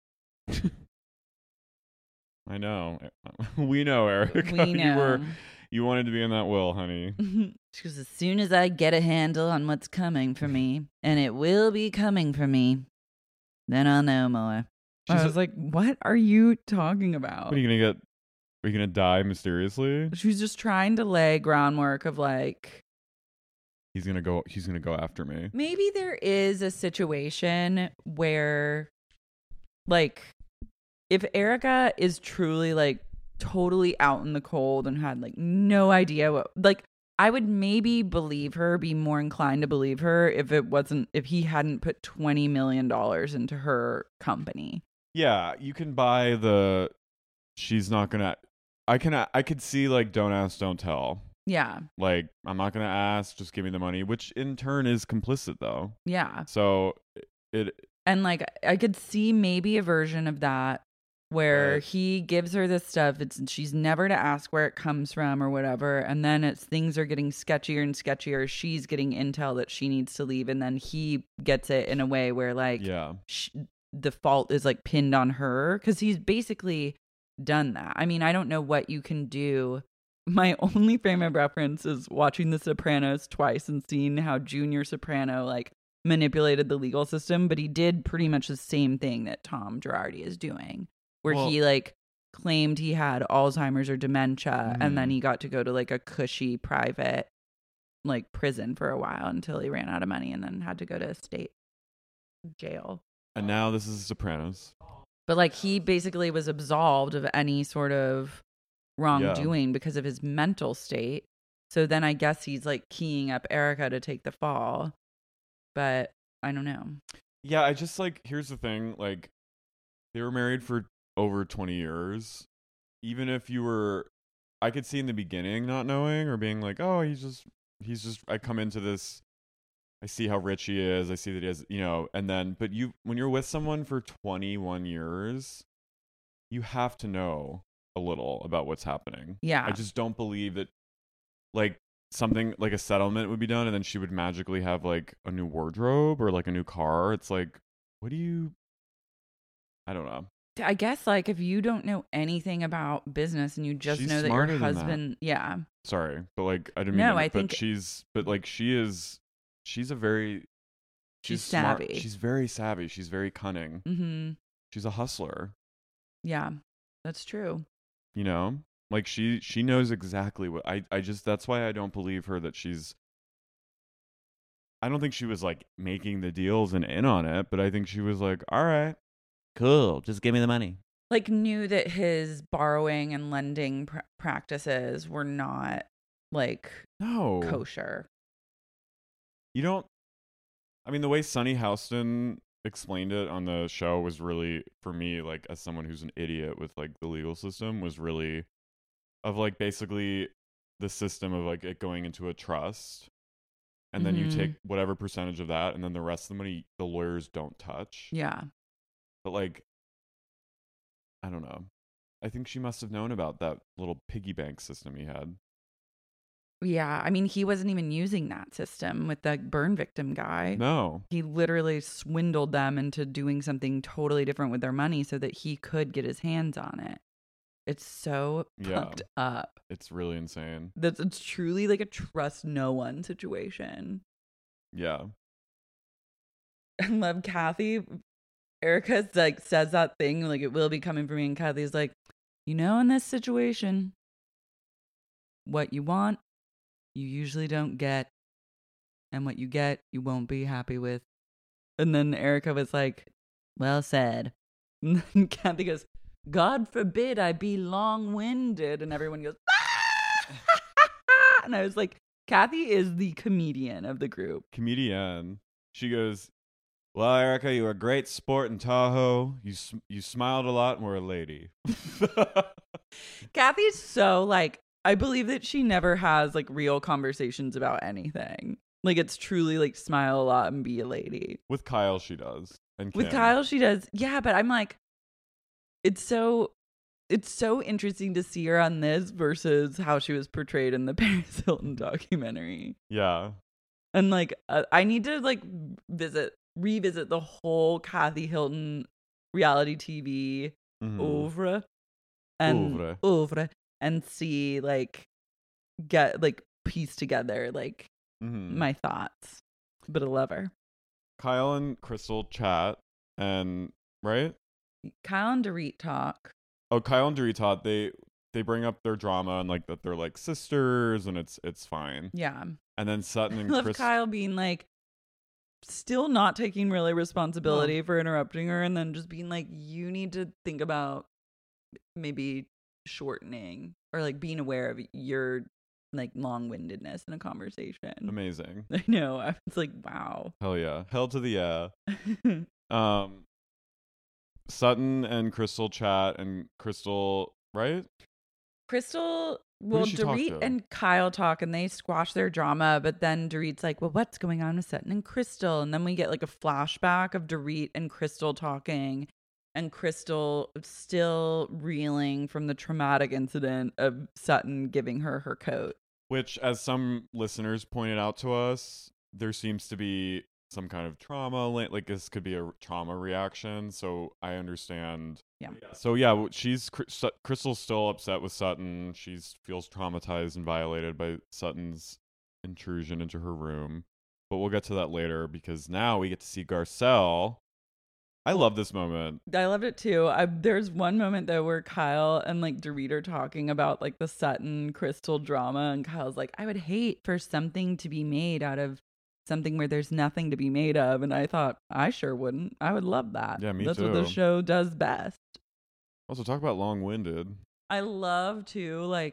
I know. We know, Erica. We You were know. you wanted to be in that will, honey. She goes, as soon as I get a handle on what's coming for me, and it will be coming for me, then I'll know more. She's I was a- like, what are you talking about? What are you gonna get? Are you gonna die mysteriously? She's just trying to lay groundwork of like, He's gonna go. He's gonna go after me. maybe there is a situation where, like, if Erica is truly like totally out in the cold and had like no idea what, like, I would maybe believe her, be more inclined to believe her if it wasn't, if he hadn't put twenty million dollars into her company. Yeah, you can buy the. She's not gonna. I can. I could see like don't ask, don't tell. Yeah. Like I'm not gonna ask, just give me the money, which in turn is complicit though. Yeah. So it. And like, I could see maybe a version of that where Right. he gives her this stuff. It's she's never to ask where it comes from or whatever. And then it's things are getting sketchier and sketchier. She's getting intel that she needs to leave. And then he gets it in a way where like Yeah. sh- the fault is like pinned on her because he's basically done that. I mean, I don't know what you can do. My only frame of reference is watching The Sopranos twice and seeing how Junior Soprano like manipulated the legal system, but he did pretty much the same thing that Tom Girardi is doing, where Well- he like claimed he had Alzheimer's or dementia, and then Mhm. he got to go to like a cushy private like prison for a while until he ran out of money and then had to go to a state jail. And now this is Sopranos. But like he basically was absolved of any sort of wrongdoing because of his mental state. So then I guess he's like keying up Erica to take the fall. But I don't know. Yeah, I just like here's the thing, like they were married for over twenty years. Even if you were I could see in the beginning not knowing or being like, "Oh, he's just he's just I come into this I see how rich he is. I see that he has, you know, and then but you when you're with someone for twenty-one years, you have to know a little about what's happening. Yeah. I just don't believe that like something like a settlement would be done and then she would magically have like a new wardrobe or like a new car. It's like, what do you I don't know. I guess like if you don't know anything about business and you just She's know that smarter your than that. husband, yeah. Sorry, but like I didn't No, mean to, I but think- she's but like she is she's a very She's smart. savvy. She's very savvy. She's very cunning. Mhm. She's a hustler. Yeah. That's true. You know? Like she she knows exactly what I I just that's why I don't believe her that she's I don't think she was like making the deals and in on it, but I think she was like, "All right, cool, just give me the money." Like knew that his borrowing and lending pr- practices were not like no. kosher. You don't I mean the way Sunny Houston explained it on the show was really, for me, like as someone who's an idiot with like the legal system, was really of like basically the system of like it going into a trust, and then Mhm. you take whatever percentage of that, and then the rest of the money the lawyers don't touch. Yeah. But like, I don't know. I think she must have known about that little piggy bank system he had. Yeah. I mean, he wasn't even using that system with the burn victim guy. No. He literally swindled them into doing something totally different with their money so that he could get his hands on it. It's so Yeah. fucked up. It's really insane. That's it's truly like a trust no one situation. Yeah. I love Kathy. Erica like says that thing like it will be coming for me, and Kathy's like, you know, in this situation, what you want, you usually don't get, and what you get, you won't be happy with. And then Erica was like, well said. And then Kathy goes, God forbid I be long-winded, and everyone goes, ah! And I was like, Kathy is the comedian of the group. Comedian. She goes, well, Erica, you were a great sport in Tahoe. You sm- you smiled a lot and were a lady. Kathy's so like, I believe that she never has like real conversations about anything. Like it's truly like smile a lot and be a lady. With Kyle, she does. And With Kim. Kyle, she does. Yeah, but I'm like, it's so, it's so interesting to see her on this versus how she was portrayed in the Paris Hilton documentary. Yeah. And like, uh, I need to like visit, revisit the whole Kathy Hilton reality T V Mhm. oeuvre and Oeuvre. oeuvre and see like get like piece together like Mhm. my thoughts. But I love her. Kyle and Crystal chat, and right? Kyle and Dorit talk. Oh, Kyle and Dorit, they they bring up their drama and like that they're like sisters, and it's it's fine. Yeah. And then Sutton I and love Chris. Kyle being like still not taking really responsibility for interrupting her, and then just being like, you need to think about maybe shortening or like being aware of your like long-windedness in a conversation. Amazing. I know. I was like, wow. Hell yeah. Hell to the yeah. um, Sutton and Crystal chat, and Crystal, right? Crystal, Who well, does she talk Dorit to? and Kyle talk and they squash their drama, but then Dorit's like, well, what's going on with Sutton and Crystal? And then we get like a flashback of Dorit and Crystal talking, and Crystal still reeling from the traumatic incident of Sutton giving her her coat. Which, as some listeners pointed out to us, there seems to be some kind of trauma. li- Like this could be a trauma reaction. So I understand. Yeah. So yeah, w- she's Cry- Su- Crystal's still upset with Sutton. She feels traumatized and violated by Sutton's intrusion into her room. But we'll get to that later because now we get to see Garcelle. I love this moment. I loved it too. I, there's one moment though where Kyle and like Dorit are talking about like the Sutton Crystal drama, and Kyle's like, I would hate for something to be made out of something where there's nothing to be made of. And I thought, I sure wouldn't. I would love that. Yeah, me That's what the too. show does best. Also, talk about long-winded. I love to like,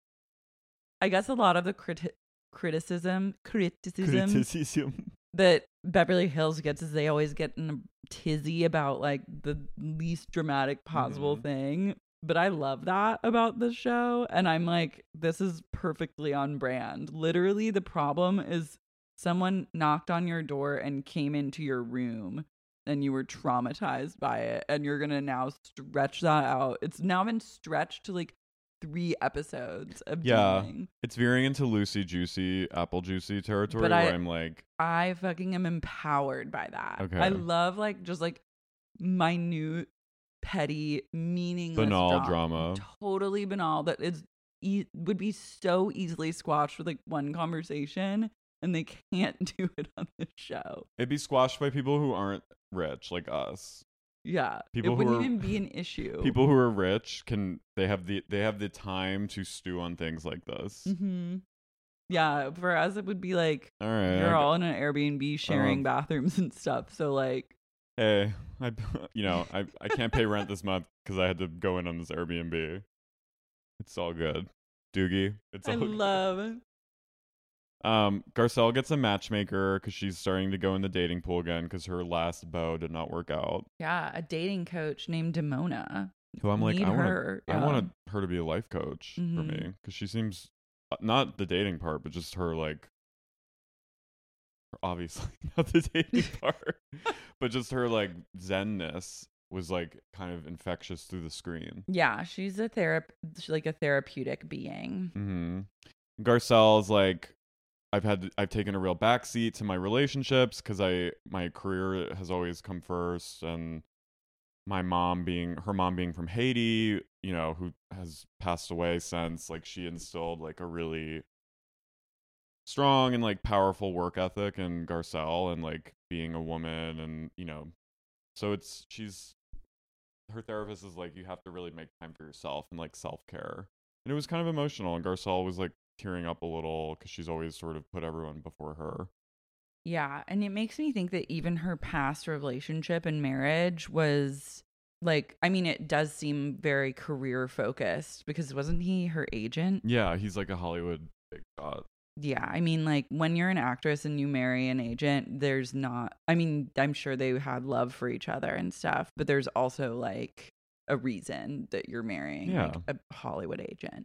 I guess a lot of the criti- criticism, criticism, Criticism. that Beverly Hills gets is they always get in a tizzy about like the least dramatic possible Mhm. thing. But I love that about the show. And I'm like, this is perfectly on brand. Literally, the problem is someone knocked on your door and came into your room and you were traumatized by it. And you're going to now stretch that out. It's now been stretched to like three episodes of Yeah, dealing. it's veering into Lucy Juicy, Apple Juicy territory But where I- I'm like, I fucking am empowered by that. Okay. I love like just like minute, petty, meaningless Banal drama. drama. Totally banal that is e- would be so easily squashed with like one conversation, and they can't do it on this show. it'd be squashed by people who aren't rich like us. Yeah, People it who wouldn't are- even be an issue. People who are rich can they have the they have the time to stew on things like this. hmm Yeah, for us it would be like All right, you're I- all in an Airbnb sharing Um, bathrooms and stuff. So like, Hey, I you know I I can't pay rent this month because I had to go in on this Airbnb. It's all good, Doogie. It's I all good. love Um, Garcelle gets a matchmaker because she's starting to go in the dating pool again because her last beau did not work out. Yeah, a dating coach named Demona. Who I'm like, Need I want her. I Yeah. wanted her to be a life coach for Mhm. me because she seems not the dating part, but just her like. Obviously not the dating part, but just her like zenness was like kind of infectious through the screen. Yeah, she's a therap she's like a therapeutic being. Mm-hmm. Garcelle's like, I've had I've taken a real backseat to my relationships because I my career has always come first, and my mom being her mom being from Haiti, you know, who has passed away since, like she instilled like a really strong and like powerful work ethic in Garcelle and like being a woman, and you know, so it's she's her therapist is like, you have to really make time for yourself and like self-care, and it was kind of emotional, and Garcelle was like tearing up a little because she's always sort of put everyone before her. Yeah, and it makes me think that even her past relationship and marriage was like, I mean, it does seem very career focused because wasn't he her agent? Yeah, he's like a Hollywood big shot. Yeah, I mean, like when you're an actress and you marry an agent, there's not, I mean, I'm sure they had love for each other and stuff, but there's also like a reason that you're marrying Yeah. like a Hollywood agent.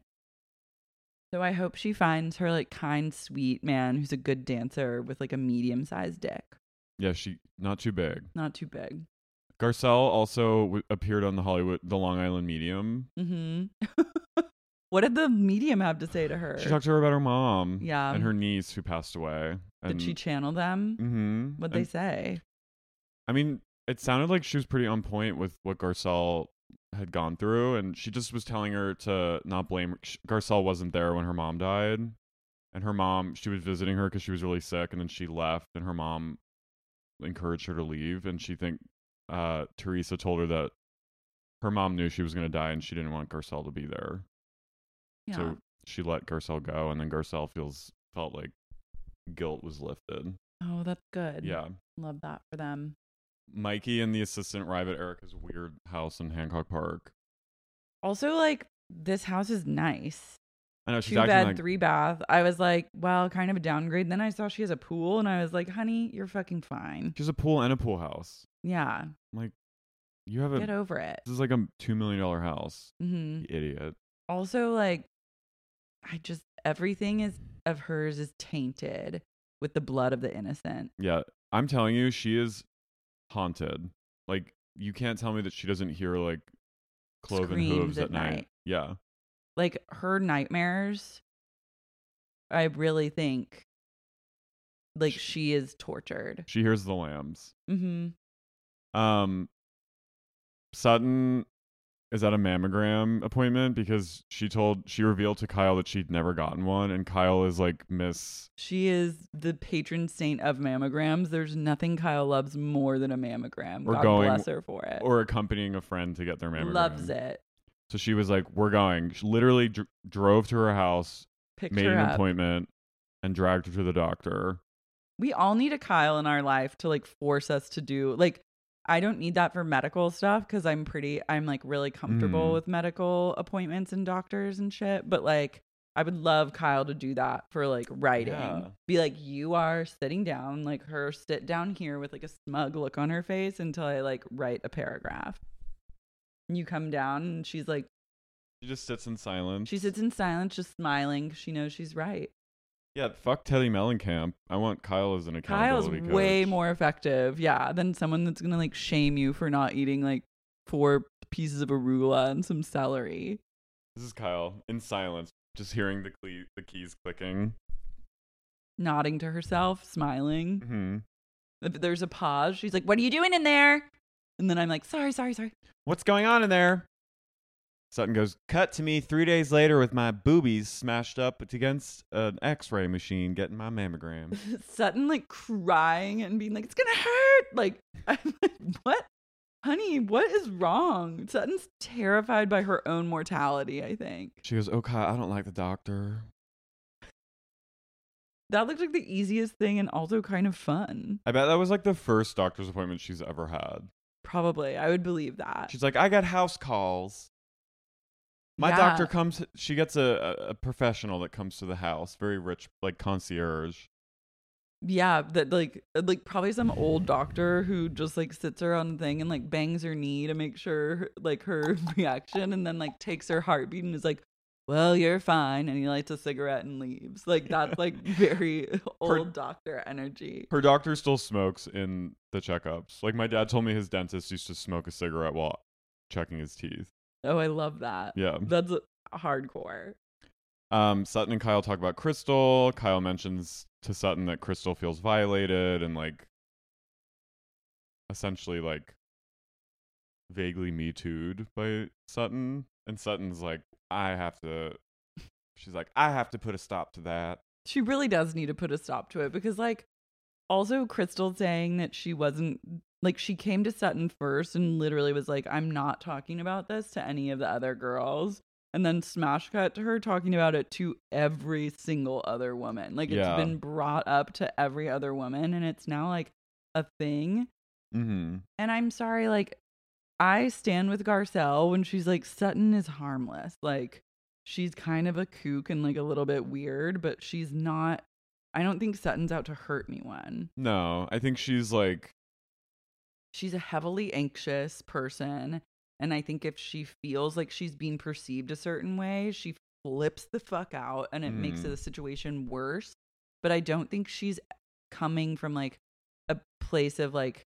So I hope she finds her like kind, sweet man who's a good dancer with like a medium sized dick. Yeah, she not too big. Not too big. Garcelle also w- appeared on the Hollywood, the Long Island Medium. Mm-hmm. What did the medium have to say to her? She talked to her about her mom, Yeah. and her niece who passed away. And, Did she channel them? Mm-hmm. What'd they say? I mean, it sounded like she was pretty on point with what Garcelle had gone through, and she just was telling her to not blame. Garcelle wasn't there when her mom died, and her mom, she was visiting her because she was really sick, and then she left, and her mom encouraged her to leave, and she think uh, Teresa told her that her mom knew she was going to die, and she didn't want Garcelle to be there. Yeah. So she let Garcelle go, and then Garcelle feels felt like guilt was lifted. Oh, that's good. Yeah. Love that for them. Mikey and the assistant arrive at Erica's weird house in Hancock Park. Also, like, this house is nice. I know, she's Two acting bed, like- three bath. I was like, well, kind of a downgrade. Then I saw she has a pool, and I was like, honey, you're fucking fine. She has a pool and a pool house. Yeah. I'm like, you have a Get over it. This is like a two million dollar house. Mm-hmm. You idiot. Also, like, I just, everything is of hers is tainted with the blood of the innocent. Yeah, I'm telling you, she is haunted. Like, you can't tell me that she doesn't hear like cloven Screams hooves at, at night. night. Yeah. Like, her nightmares, I really think, like, she is tortured. She hears the lambs. Mm-hmm. Um, Sutton is at a mammogram appointment because she told she revealed to Kyle that she'd never gotten one, and Kyle is like Miss. She is the patron saint of mammograms. There's nothing Kyle loves more than a mammogram. Or God going, bless her for it. Or accompanying a friend to get their mammogram. Loves it. So she was like, "We're going." She literally dr- drove to her house, Picked made her an up. appointment, and dragged her to the doctor. We all need a Kyle in our life to like force us to do like. I don't need that for medical stuff because I'm pretty, I'm like really comfortable Mm. with medical appointments and doctors and shit. But like, I would love Kyle to do that for like writing. Yeah. Be like, you are sitting down, like her sit down here with like a smug look on her face until I like write a paragraph. And you come down and she's like, She just sits in silence. she sits in silence, just smiling 'cause she knows she's right. Yeah, fuck Teddy Mellencamp. I want Kyle as an Kyle's accountability coach. way more effective, yeah, than someone that's gonna like shame you for not eating like four pieces of arugula and some celery. This is Kyle in silence, just hearing the cle- the keys clicking. Nodding to herself, smiling. Mm-hmm. If there's a pause, she's like, "What are you doing in there?" And then I'm like, "Sorry, sorry, sorry." What's going on in there? Sutton goes, cut to me three days later with my boobies smashed up against an x-ray machine getting my mammogram. Sutton like crying and being like, "It's gonna hurt." Like, I'm like, "What, honey? What is wrong?" Sutton's terrified by her own mortality. I think She goes, oh, Kyle, I don't like the doctor. that looked like the easiest thing and also kind of fun. I bet that was like the first doctor's appointment she's ever had. Probably, I would believe that. She's like, I got house calls. My Yeah. doctor comes, she gets a, a, a professional that comes to the house, very rich, like concierge. Yeah, that like like probably some old doctor who just like sits her on the thing and like bangs her knee to make sure like her reaction, and then like takes her heartbeat and is like, well, you're fine, and he lights a cigarette and leaves. Like that's like very old Her- doctor energy. Her doctor still smokes in the checkups. Like my dad told me his dentist used to smoke a cigarette while checking his teeth. Oh, I love that. Yeah. That's hardcore. Um, Sutton and Kyle talk about Crystal. Kyle mentions to Sutton that Crystal feels violated and like essentially like vaguely Me Too'd by Sutton. And Sutton's like, I have to, she's like, I have to put a stop to that. She really does need to put a stop to it because, like, also Crystal saying that she wasn't, like, she came to Sutton first and literally was like, I'm not talking about this to any of the other girls. And then smash cut to her talking about it to every single other woman. Like, Yeah. it's been brought up to every other woman and it's now, like, a thing. Mm-hmm. And I'm sorry, like, I stand with Garcelle when she's like, Sutton is harmless. Like, she's kind of a kook and like a little bit weird, but she's not, I don't think Sutton's out to hurt anyone. No, I think she's like, She's a heavily anxious person. And I think if she feels like she's being perceived a certain way, she flips the fuck out and it mm. makes the situation worse. But I don't think she's coming from like a place of like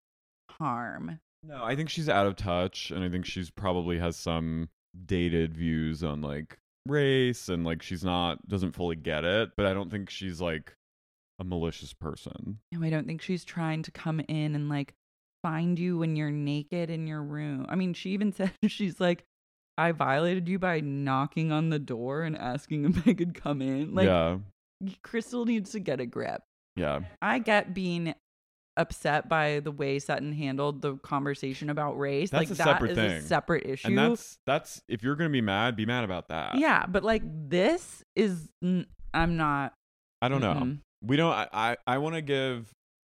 harm. No, I think she's out of touch, and I think she's probably has some dated views on like race, and like she's not doesn't fully get it, but I don't think she's like a malicious person. No, I don't think she's trying to come in and like find you when you're naked in your room. I mean, she even said, she's like, I violated you by knocking on the door and asking if I could come in. Like, yeah. Crystal needs to get a grip. Yeah. I get being upset by the way Sutton handled the conversation about race. That's like a that separate is thing. a separate issue. And that's that's if you're gonna be mad, be mad about that. Yeah, but like this is, I'm not. I don't know. Mm-mm. We don't. I I, I want to give.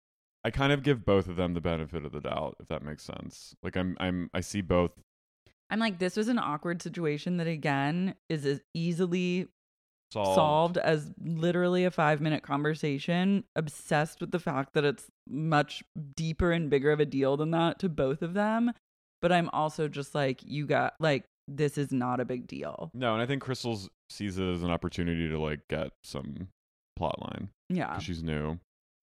I kind of give both of them the benefit of the doubt, if that makes sense. Like I'm I'm I see both. I'm like, this was an awkward situation that again is as easily Solved. solved as literally a five minute conversation, obsessed with the fact that it's much deeper and bigger of a deal than that to both of them. But I'm also just like, you got like, this is not a big deal. No, and I think Crystal sees it as an opportunity to like get some plot line. Yeah. 'Cause she's new.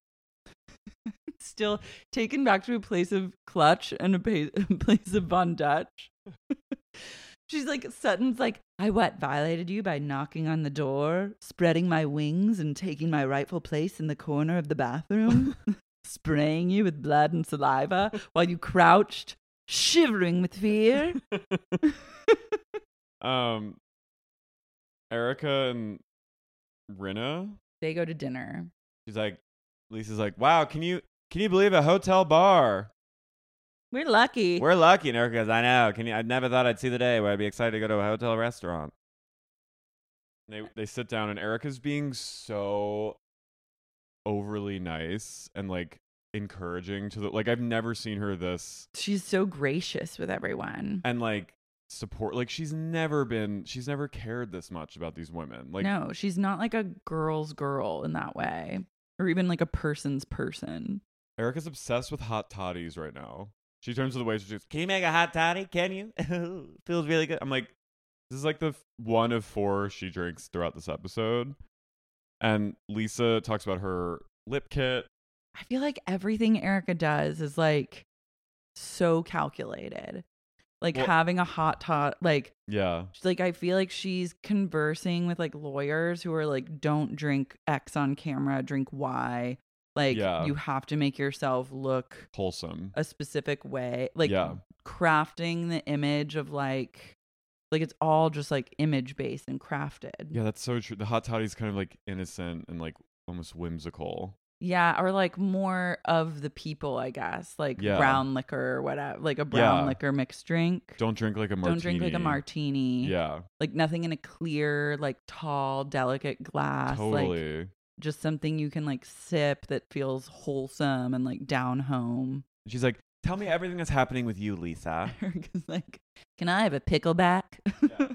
Still taken back to a place of clutch and a, pa- a place of Von Dutch. She's like, Sutton's like, I what, violated you by knocking on the door, spreading my wings and taking my rightful place in the corner of the bathroom, spraying you with blood and saliva while you crouched, shivering with fear. um, Erica and Rinna, they go to dinner. She's like, Lisa's like, wow, can you can you believe a hotel bar? We're lucky. We're lucky. And Erica goes, I know. Can you? I never thought I'd see the day where I'd be excited to go to a hotel restaurant. And they they sit down, and Erica's being so overly nice and like encouraging to the like I've never seen her this. She's so gracious with everyone. And like support, like she's never been she's never cared this much about these women. Like no, she's not like a girl's girl in that way. Or even like a person's person. Erica's obsessed with hot toddies right now. She turns to the waitress. She goes, can you make a hot toddy? Can you? Feels really good. I'm like, this is like the f- one of four she drinks throughout this episode. And Lisa talks about her lip kit. I feel like everything Erica does is like so calculated. Like well, having a hot tot, like, yeah. Like, I feel like she's conversing with like lawyers who are like, don't drink X on camera, drink Y. Like, yeah. You have to make yourself look wholesome a specific way. Like, yeah. crafting the image of like, like it's all just like image based and crafted. Yeah, that's so true. The hot toddy's kind of like innocent and like almost whimsical. Yeah, or like more of the people, I guess, like yeah. brown liquor or whatever, like a brown yeah. liquor mixed drink. Don't drink like a martini. Don't drink like a martini. Yeah. Like nothing in a clear, like tall, delicate glass. Totally. Like just something you can like sip that feels wholesome and like down home. She's like, tell me everything that's happening with you, Lisa. Erica's like, can I have a pickleback? Yeah.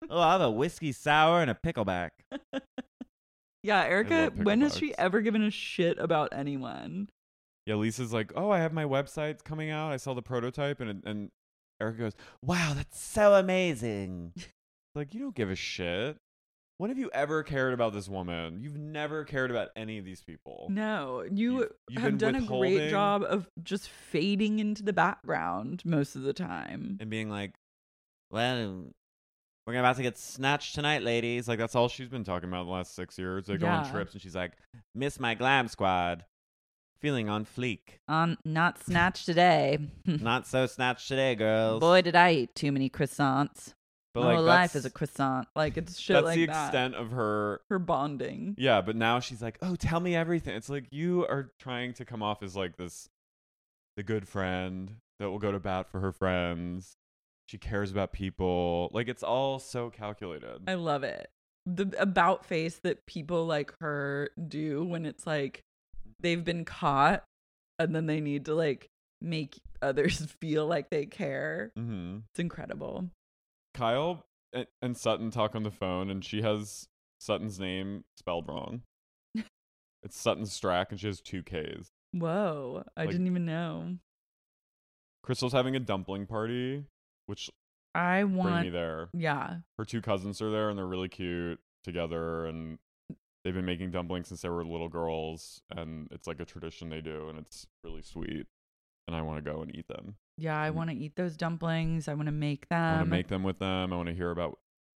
Oh, I have a whiskey sour and a pickleback. Yeah, Erica, love when has she picklebacks. ever given a shit about anyone? Yeah, Lisa's like, oh, I have my website coming out. I saw the prototype, and and Erica goes, Wow, that's so amazing. like, you don't give a shit. When have you ever cared about this woman? You've never cared about any of these people. No, you You've- you've have been done a great withholding- job of just fading into the background most of the time. And being like, well, we're about to get snatched tonight, ladies. Like, that's all she's been talking about the last six years. They go Yeah. On trips, and she's like, miss my glam squad. Feeling on fleek. On not snatched today. Not so snatched today, girls. Boy, did I eat too many croissants. But My like, whole life that's- is a croissant. Like, it's shit That's like the that. extent of her. Her bonding. Yeah, but now she's like, oh, tell me everything. It's like you are trying to come off as like this, the good friend that will go to bat for her friends. She cares about people. Like, it's all so calculated. I love it. The about face that people like her do when it's like they've been caught and then they need to like make others feel like they care. Mm-hmm. It's incredible. Kyle and, and Sutton talk on the phone, and she has Sutton's name spelled wrong. It's Sutton Strack, and she has two Ks. Whoa. I Like- didn't even know. Crystal's having a dumpling party, which I bring me want. there. Yeah. Her two cousins are there, and they're really cute together, and they've been making dumplings since they were little girls, and it's like a tradition they do, and it's really sweet. And I want to go and eat them. Yeah. I want to eat those dumplings. I want to make them. I want to make them with them. I want to hear about.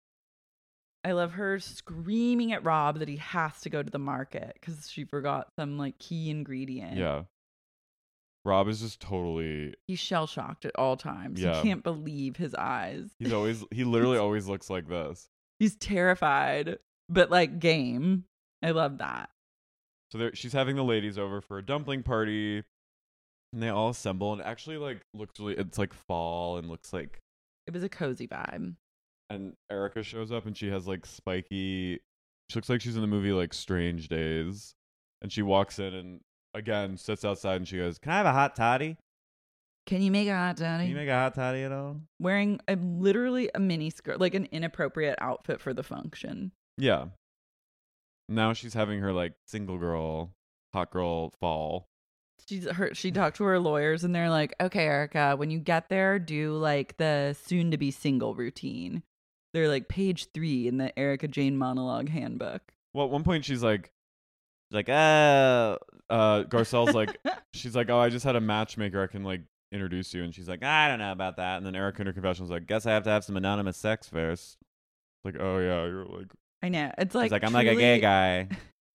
I love her screaming at Rob that he has to go to the market because she forgot some like key ingredient. Yeah. Rob is just totally. He's shell shocked at all times. Yeah. He can't believe his eyes. He's always. He literally always looks like this. He's terrified, but like game. I love that. So there, she's having the ladies over for a dumpling party, and they all assemble, and it actually like looks really. It's like fall and looks like. It was a cozy vibe. And Erica shows up, and she has like spiky. She looks like she's in the movie like Strange Days, and she walks in and again sits outside, and she goes, Can I have a hot toddy? Can you make a hot toddy? Can you make a hot toddy at all? Wearing a, literally a mini skirt, like an inappropriate outfit for the function. "Yeah." Now she's having her like single girl, hot girl fall. She's her. She talked to her lawyers, and they're like, "Okay, Erica, when you get there, do like the soon-to-be single routine." They're like page three in the Erica Jane monologue handbook. Well, at one point she's like, She's like, oh. uh, Garcelle's like, she's like, "Oh, I just had a matchmaker. I can like introduce you." And she's like, I don't know about that. and then Erica in her confessional's like, "Guess I have to have some anonymous sex first." Like, oh yeah, you're like. I know. It's like, She's like, I'm like a gay truly- guy.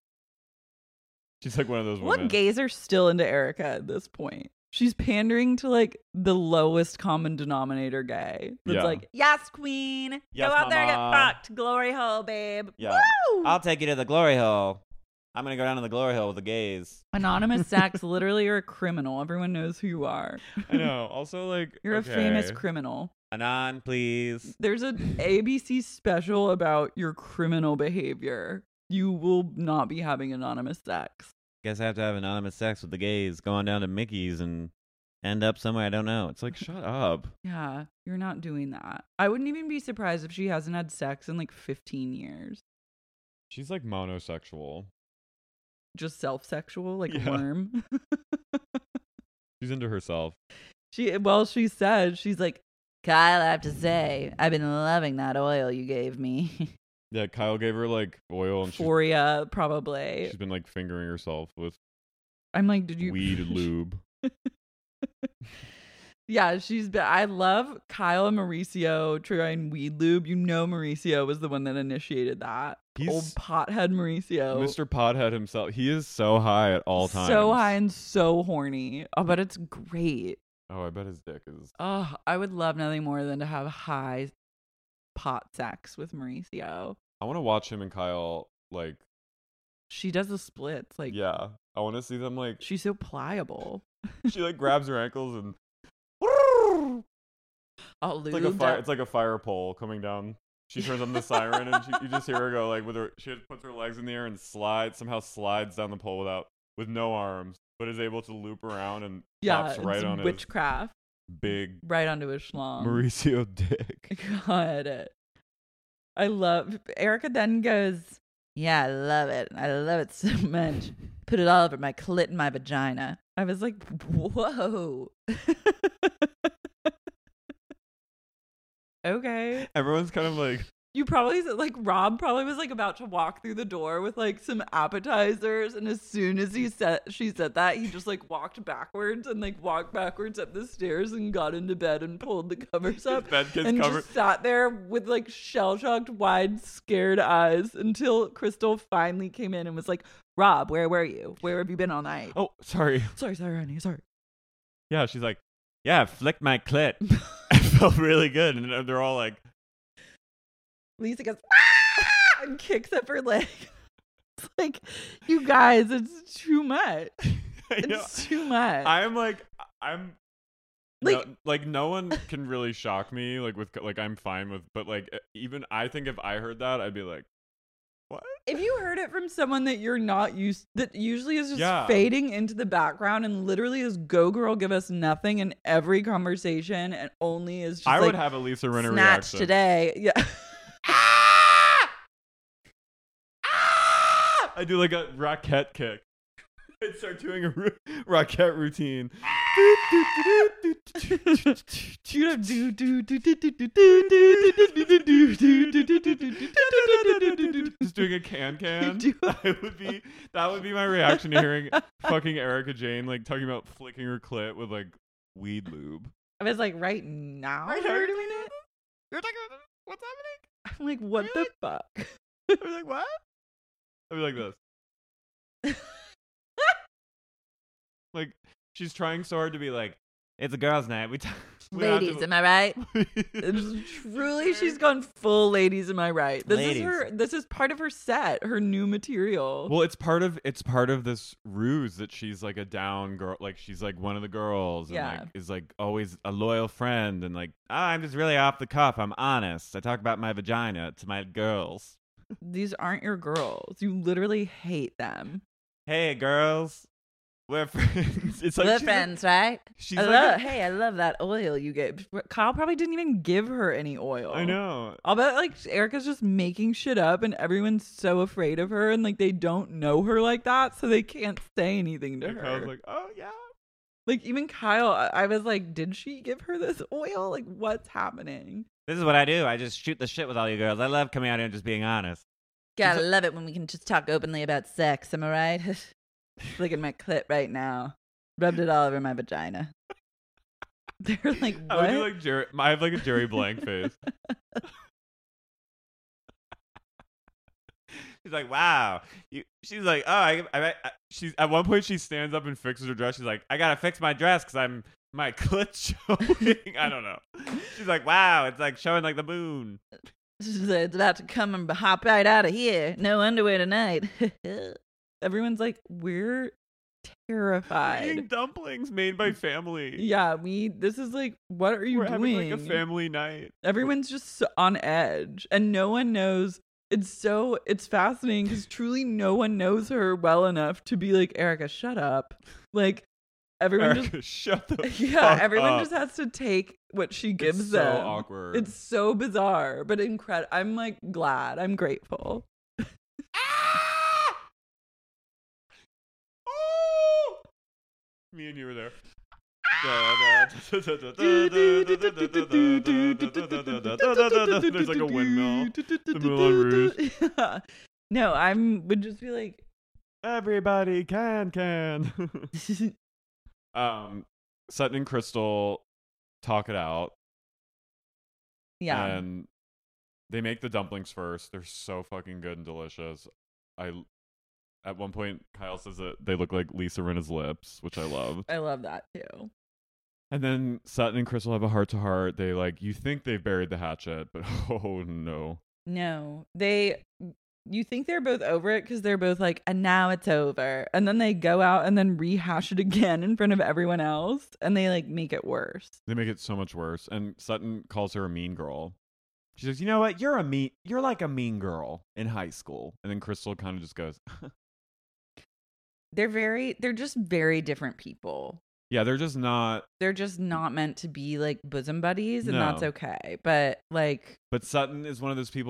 She's like one of those What women. gays are still into Erica at this point? She's pandering to like the lowest common denominator gay. That's Yeah. like, yes, queen. Yes, Go out there and get mama." fucked. Glory hole, babe. Yeah. Woo! I'll take you to the glory hole. I'm going to go down to the glory hole with the gays. Anonymous sex, literally, you're a criminal. Everyone knows who you are. I know. Also, like, You're okay. a famous criminal. Anon, please. There's an A B C special about your criminal behavior. You will not be having anonymous sex. Guess I have to have anonymous sex with the gays. Go on down to Mickey's and end up somewhere I don't know. It's like, shut up. Yeah, you're not doing that. I wouldn't even be surprised if she hasn't had sex in like fifteen years. She's like monosexual. Just self-sexual, like Yeah. a worm. She's into herself. She well, she said, she's like, Kyle, I have to say, I've been loving that oil you gave me. Yeah, Kyle gave her like oil, and she's, Euphoria, probably. she's been like fingering herself with I'm like, did you weed lube. Yeah, she's been. I love Kyle and Mauricio trying weed lube. You know, Mauricio was the one that initiated that. He's- Old pothead Mauricio. Mister Podhead himself. He is so high at all times. So high and so horny. Oh, but it's great. Oh, I bet his dick is. Oh, I would love nothing more than to have high pot sex with Mauricio. I want to watch him and Kyle like. She does the splits. Like, Yeah, I want to see them like. she's so pliable. She like grabs her ankles and. Oh, It's like a fire. It's like a fire pole coming down. She turns on the siren, and she, you just hear her go like with her. She puts her legs in the air and slides. Somehow slides down the pole without with no arms, but is able to loop around and yeah, pops right it's on witchcraft. his big Right onto his schlong. Mauricio dick. God. I love Erica then goes, yeah, I love it. I love it so much. Put it all over my clit and my vagina. I was like, whoa. Okay. Everyone's kind of like, you probably like Rob probably was like about to walk through the door with like some appetizers, and as soon as he said she said that, he just like walked backwards and like walked backwards up the stairs and got into bed and pulled the covers up bed and cover- just sat there with like shell-shocked, wide, scared eyes until Crystal finally came in and was like, Rob, where were you? Where have you been all night? Oh, sorry. Sorry, sorry, honey, sorry. Yeah, she's like, yeah, flick my clit. I felt really good. And they're all like, Lisa goes, ah! and kicks up her leg. It's like, you guys, it's too much. It's too much. I'm like, I'm like, no, like no one can really shock me. Like with, like I'm fine with, but like even I think if I heard that, I'd be like, what? If you heard it from someone that you're not used, that usually is just Yeah. fading into the background and literally is go girl, give us nothing in every conversation, and only is just I like, would have a Lisa Rinna snatch reaction today. Yeah. I do like a Rockette kick. I start doing a ro- Rockette routine. You'd have do do do do do do do Just doing a can can. That would be that would be my reaction to hearing fucking Erica Jane like talking about flicking her clit with like weed lube. I was like, right now Right we're now? doing it. You're talking about what's happening? I'm like, what Really? the fuck? I was like, what? I'd be like this. Like she's trying so hard to be like, it's a girls' night. We, t- we have Ladies, to- am I right? It's truly, she's gone full ladies. Am I right? This Ladies. is her. This is part of her set, her new material. Well, it's part of it's part of this ruse that she's like a down girl, like she's like one of the girls, and Yeah. like is like always a loyal friend, and like oh, I'm just really off the cuff. I'm honest. I talk about my vagina to my girls. These aren't your girls. You literally hate them. Hey, girls, we're friends. It's like We're she's like- friends, right? she's I like love, a- hey, I love that oil you gave. Kyle probably didn't even give her any oil. I know. I'll bet like Erica's just making shit up, and everyone's so afraid of her, and like they don't know her like that, so they can't say anything to And her. Kyle's like, oh yeah. Like even Kyle, I, I was like, did she give her this oil? Like what's happening? This is what I do. I just shoot the shit with all you girls. I love coming out here and just being honest. Gotta love it when we can just talk openly about sex. Am I right? Look at my clit right now. Rubbed it all over my vagina. They're like, what? I would do like Jerry. I have like a Jerry Blank face. She's like, wow. You, she's like, oh, I, I, I, She's at one point she stands up and fixes her dress. She's like, I gotta fix my dress because I'm my clit showing. I don't know. she's like, wow. It's like showing like the moon. It's about to come and hop right out of here. No underwear tonight. Everyone's like, we're terrified. Eating dumplings made by family. Yeah, we. This is like, what are you We're doing? having like a family night. Everyone's just so on edge, and no one knows. It's so it's fascinating because truly no one knows her well enough to be like, Erica, shut up. Like everyone Erica, just shut the yeah, fuck everyone up. just has to take what she gives It's so them. awkward. It's so bizarre, but incredible. I'm like glad. I'm grateful. Me and you were there. There's like a windmill. The Moulin Rouge. Yeah. No, I'm would just be like, Everybody can can. um, Sutton and Crystal talk it out. yeah. And they make the dumplings first. They're so fucking good and delicious. I at one point Kyle says that they look like Lisa Rinna's lips, which I love. I love that too. And then Sutton and Crystal have a heart to heart. They like you think they've buried the hatchet, but oh no. No, they. You think they're both over it because they're both like, and now it's over. And then they go out and then rehash it again in front of everyone else. And they like make it worse. They make it so much worse. And Sutton calls her a mean girl. She says, you know what? You're a mean, you're like a mean girl in high school. And then Crystal kind of just goes, They're very, they're just very different people. yeah, they're just not. They're just not meant to be like bosom buddies, and No. that's okay. But like, But Sutton is one of those people that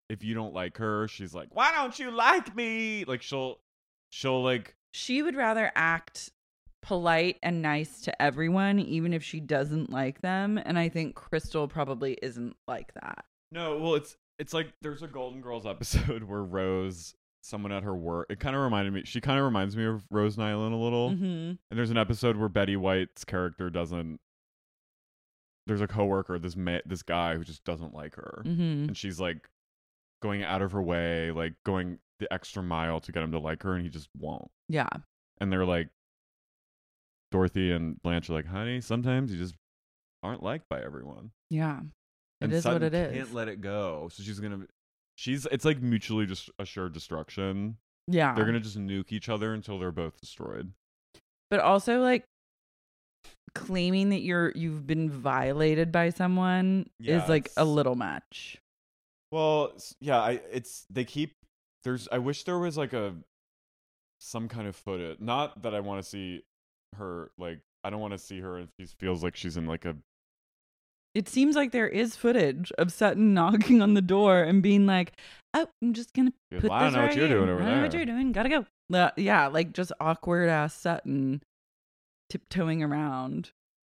if you don't like her, she's like, why don't you like me? Like she'll she'll like She would rather act polite and nice to everyone, even if she doesn't like them. And I think Crystal probably isn't like that. No, well, it's it's like there's a Golden Girls episode where Rose, someone at her work, it kind of reminded me. She kind of reminds me of Rose Nylund a little. Mm-hmm. And there's an episode where Betty White's character doesn't. There's a coworker, this ma- this guy who just doesn't like her, Mm-hmm. and she's like going out of her way, like going the extra mile to get him to like her, and he just won't. Yeah. And they're like, Dorothy and Blanche are like, honey, sometimes you just aren't liked by everyone. Yeah. It And is Sutton what it is. can't let it go. So she's gonna, she's, it's like mutually just assured destruction. Yeah. They're gonna just nuke each other until they're both destroyed. But also, like, claiming that you're you've been violated by someone Yeah, is like a it's- little much. Well, s- yeah, I, it's, they keep, there's, I wish there was like a, some kind of footage. Not that I want to see her, like, I don't want to see her if she feels like she's in like a, It seems like there is footage of Sutton knocking on the door and being like, "Oh, I'm just gonna She goes, put "Well, I this don't know what right you're here. doing over I don't know what there." you're doing. Gotta go." Uh, yeah, like just awkward ass Sutton tiptoeing around.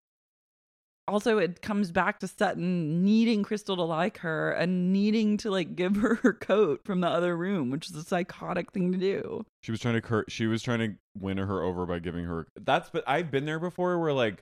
Also, it comes back to Sutton needing Crystal to like her and needing to like give her her coat from the other room, which is a psychotic thing to do. she was trying to, cur- she was trying to win her over by giving her, that's, but I've been there before where like,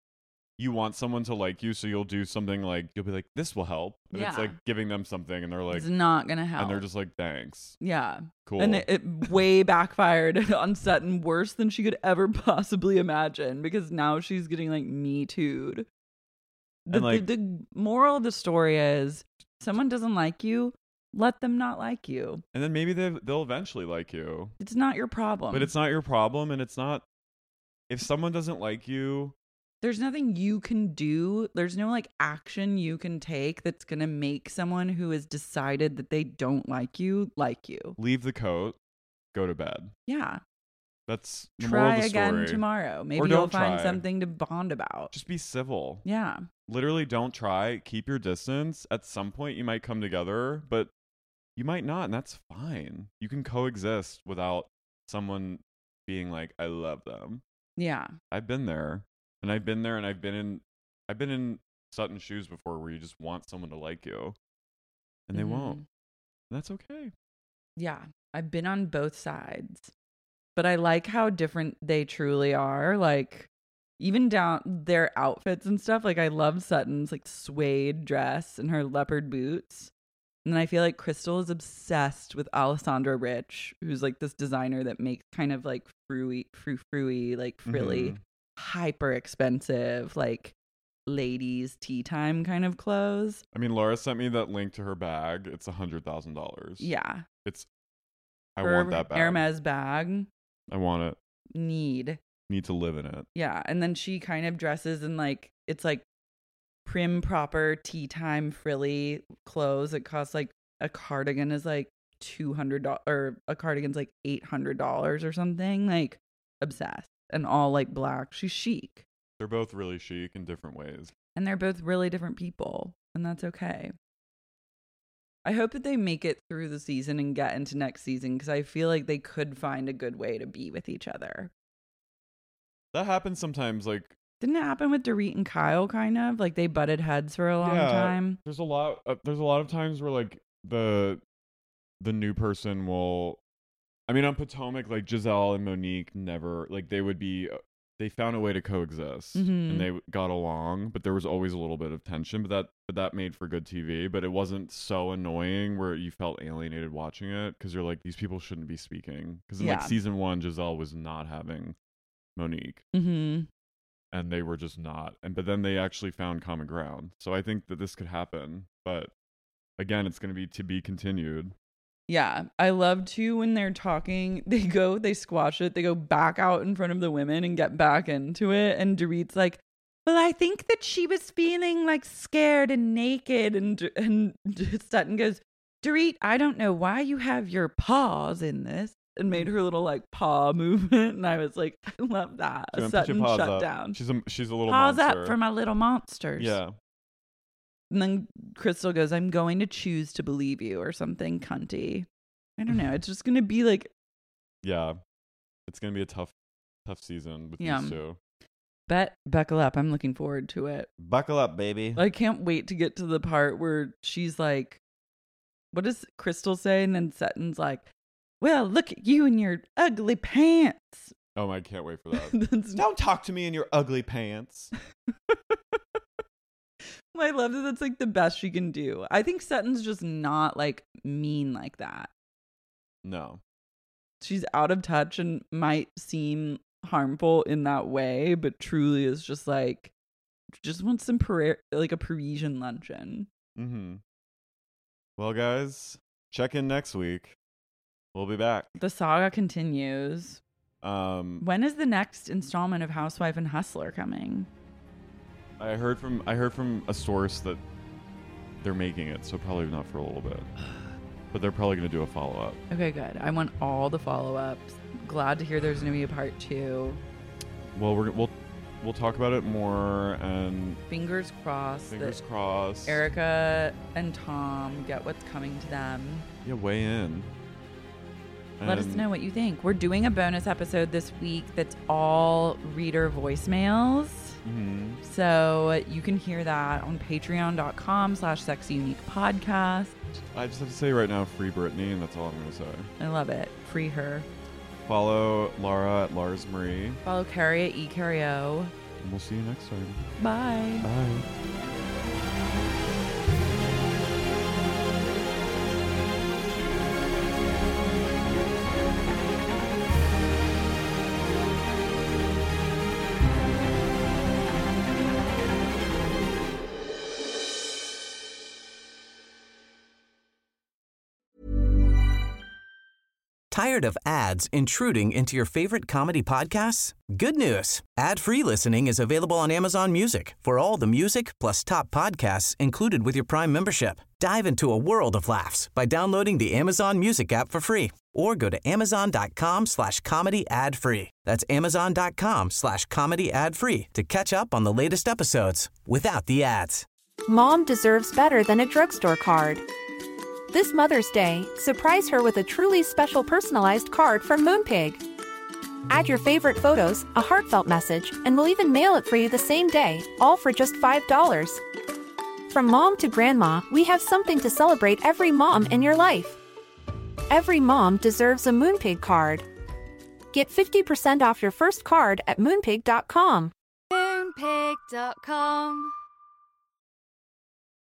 you want someone to like you, so you'll do something like, you'll be like, this will help. And it's Yeah. like giving them something and they're like, It's not gonna help. and they're just like, thanks. Yeah. Cool. And it, it way backfired on Sutton worse than she could ever possibly imagine because now she's getting like Me Too'd. The, And, like- the, the moral of the story is someone doesn't like you, let them not like you. And then maybe they they'll eventually like you. It's not your problem. But it's not your problem, and it's not, if someone doesn't like you, There's nothing you can do. There's no like action you can take that's going to make someone who has decided that they don't like you like you. leave the coat, go to bed. Yeah. That's the moral Try of the again story. tomorrow. Maybe Or you'll don't find try. something to bond about. Just be civil. Yeah. Literally, don't try. Keep your distance. At some point, you might come together, but you might not, and that's fine. You can coexist without someone being like, I love them. Yeah. I've been there. And I've been there and I've been in I've been in Sutton's shoes before where you just want someone to like you. And they Mhm. won't. And that's okay. Yeah. I've been on both sides. But I like how different they truly are. Like, even down their outfits and stuff. Like, I love Sutton's like suede dress and her leopard boots. And then I feel like Crystal is obsessed with Alessandra Rich, who's like this designer that makes kind of like frou frou frou like frilly, Mhm. hyper expensive, like ladies' tea time kind of clothes. I mean, Laura sent me that link to her bag. It's a hundred thousand dollars. Yeah. It's I Her want that bag. Hermes bag. I want it. Need. Need to live in it. Yeah. And then she kind of dresses in like, it's like prim, proper, tea time, frilly clothes. It costs like a cardigan is like two hundred dollars or a cardigan's like eight hundred dollars or something. Like, obsessed. And all like black. She's chic. They're both really chic in different ways. And they're both really different people. And that's okay. I hope that they make it through the season and get into next season because I feel like they could find a good way to be with each other. That happens sometimes, like Didn't it happen with Dorit and Kyle kind of? Like they butted heads for a long yeah, time. There's a lot uh, there's a lot of times where like the the new person will I mean on Potomac, like Giselle and Monique never like they would be they found a way to coexist Mhm. and they got along, but there was always a little bit of tension, but that but that made for good T V, but it wasn't so annoying where you felt alienated watching it because you're like these people shouldn't be speaking because in Yeah. like season one Giselle was not having Monique Mm-hmm. and they were just not, and but then they actually found common ground, so I think that this could happen, but again it's going to be to be continued. Yeah, I love too when they're talking, they go, they squash it, they go back out in front of the women and get back into it. And Dorit's like, well, I think that she was feeling like scared and naked. And, and Sutton goes, Dorit, I don't know why you have your paws in this. And made her little like paw movement. And I was like, I love that. She went, "Put your Sutton paws shut up." down. She's a she's a little paws monster. up for my little monsters. Yeah. And then Crystal goes, I'm going to choose to believe you or something cunty. I don't know. It's just going to be like. Yeah. It's going to be a tough, tough season with Yeah. these two. Bet, buckle up. I'm looking forward to it. Buckle up, baby. I can't wait to get to the part where she's like, what does Crystal say? And then Sutton's like, well, look at you in your ugly pants. Oh, I can't wait for that. Don't talk to me in your ugly pants. I love that that's like the best she can do. I think Sutton's just not like mean like that. No. She's out of touch and might seem harmful in that way, but truly is just like, just wants some Par- like a Parisian luncheon. Mm-hmm. Well, guys, check in next week. We'll be back. The saga continues. Um, when is the next installment of Housewife and Hustler coming? I heard from I heard from a source that they're making it, so probably not for a little bit. But they're probably going to do a follow-up. Okay, good. I want all the follow-ups. Glad to hear there's going to be a part two. Well, we're, we'll we'll talk about it more, and fingers crossed. Fingers that crossed. Erica and Tom get what's coming to them. Yeah, weigh in. Let us know what you think. We're doing a bonus episode this week that's all reader voicemails. Mm-hmm. So you can hear that on patreon.com slash sexy unique podcast. I just have to say right now, free Britney, and that's all I'm going to say. I love it. Free her. Follow Laura at Lars Marie. Follow Carrie at eCarrio. And we'll see you next time. Bye. Bye. Tired of ads intruding into your favorite comedy podcasts? Good news. Ad-free listening is available on Amazon Music for all the music plus top podcasts included with your Prime membership. Dive into a world of laughs by downloading the Amazon Music app for free or go to amazon.com slash comedy ad free. That's amazon.com slash comedy ad free to catch up on the latest episodes without the ads. Mom deserves better than a drugstore card. This Mother's Day, surprise her with a truly special personalized card from Moonpig. Add your favorite photos, a heartfelt message, and we'll even mail it for you the same day, all for just five dollars. From mom to grandma, we have something to celebrate every mom in your life. Every mom deserves a Moonpig card. Get fifty percent off your first card at moonpig dot com. Moonpig dot com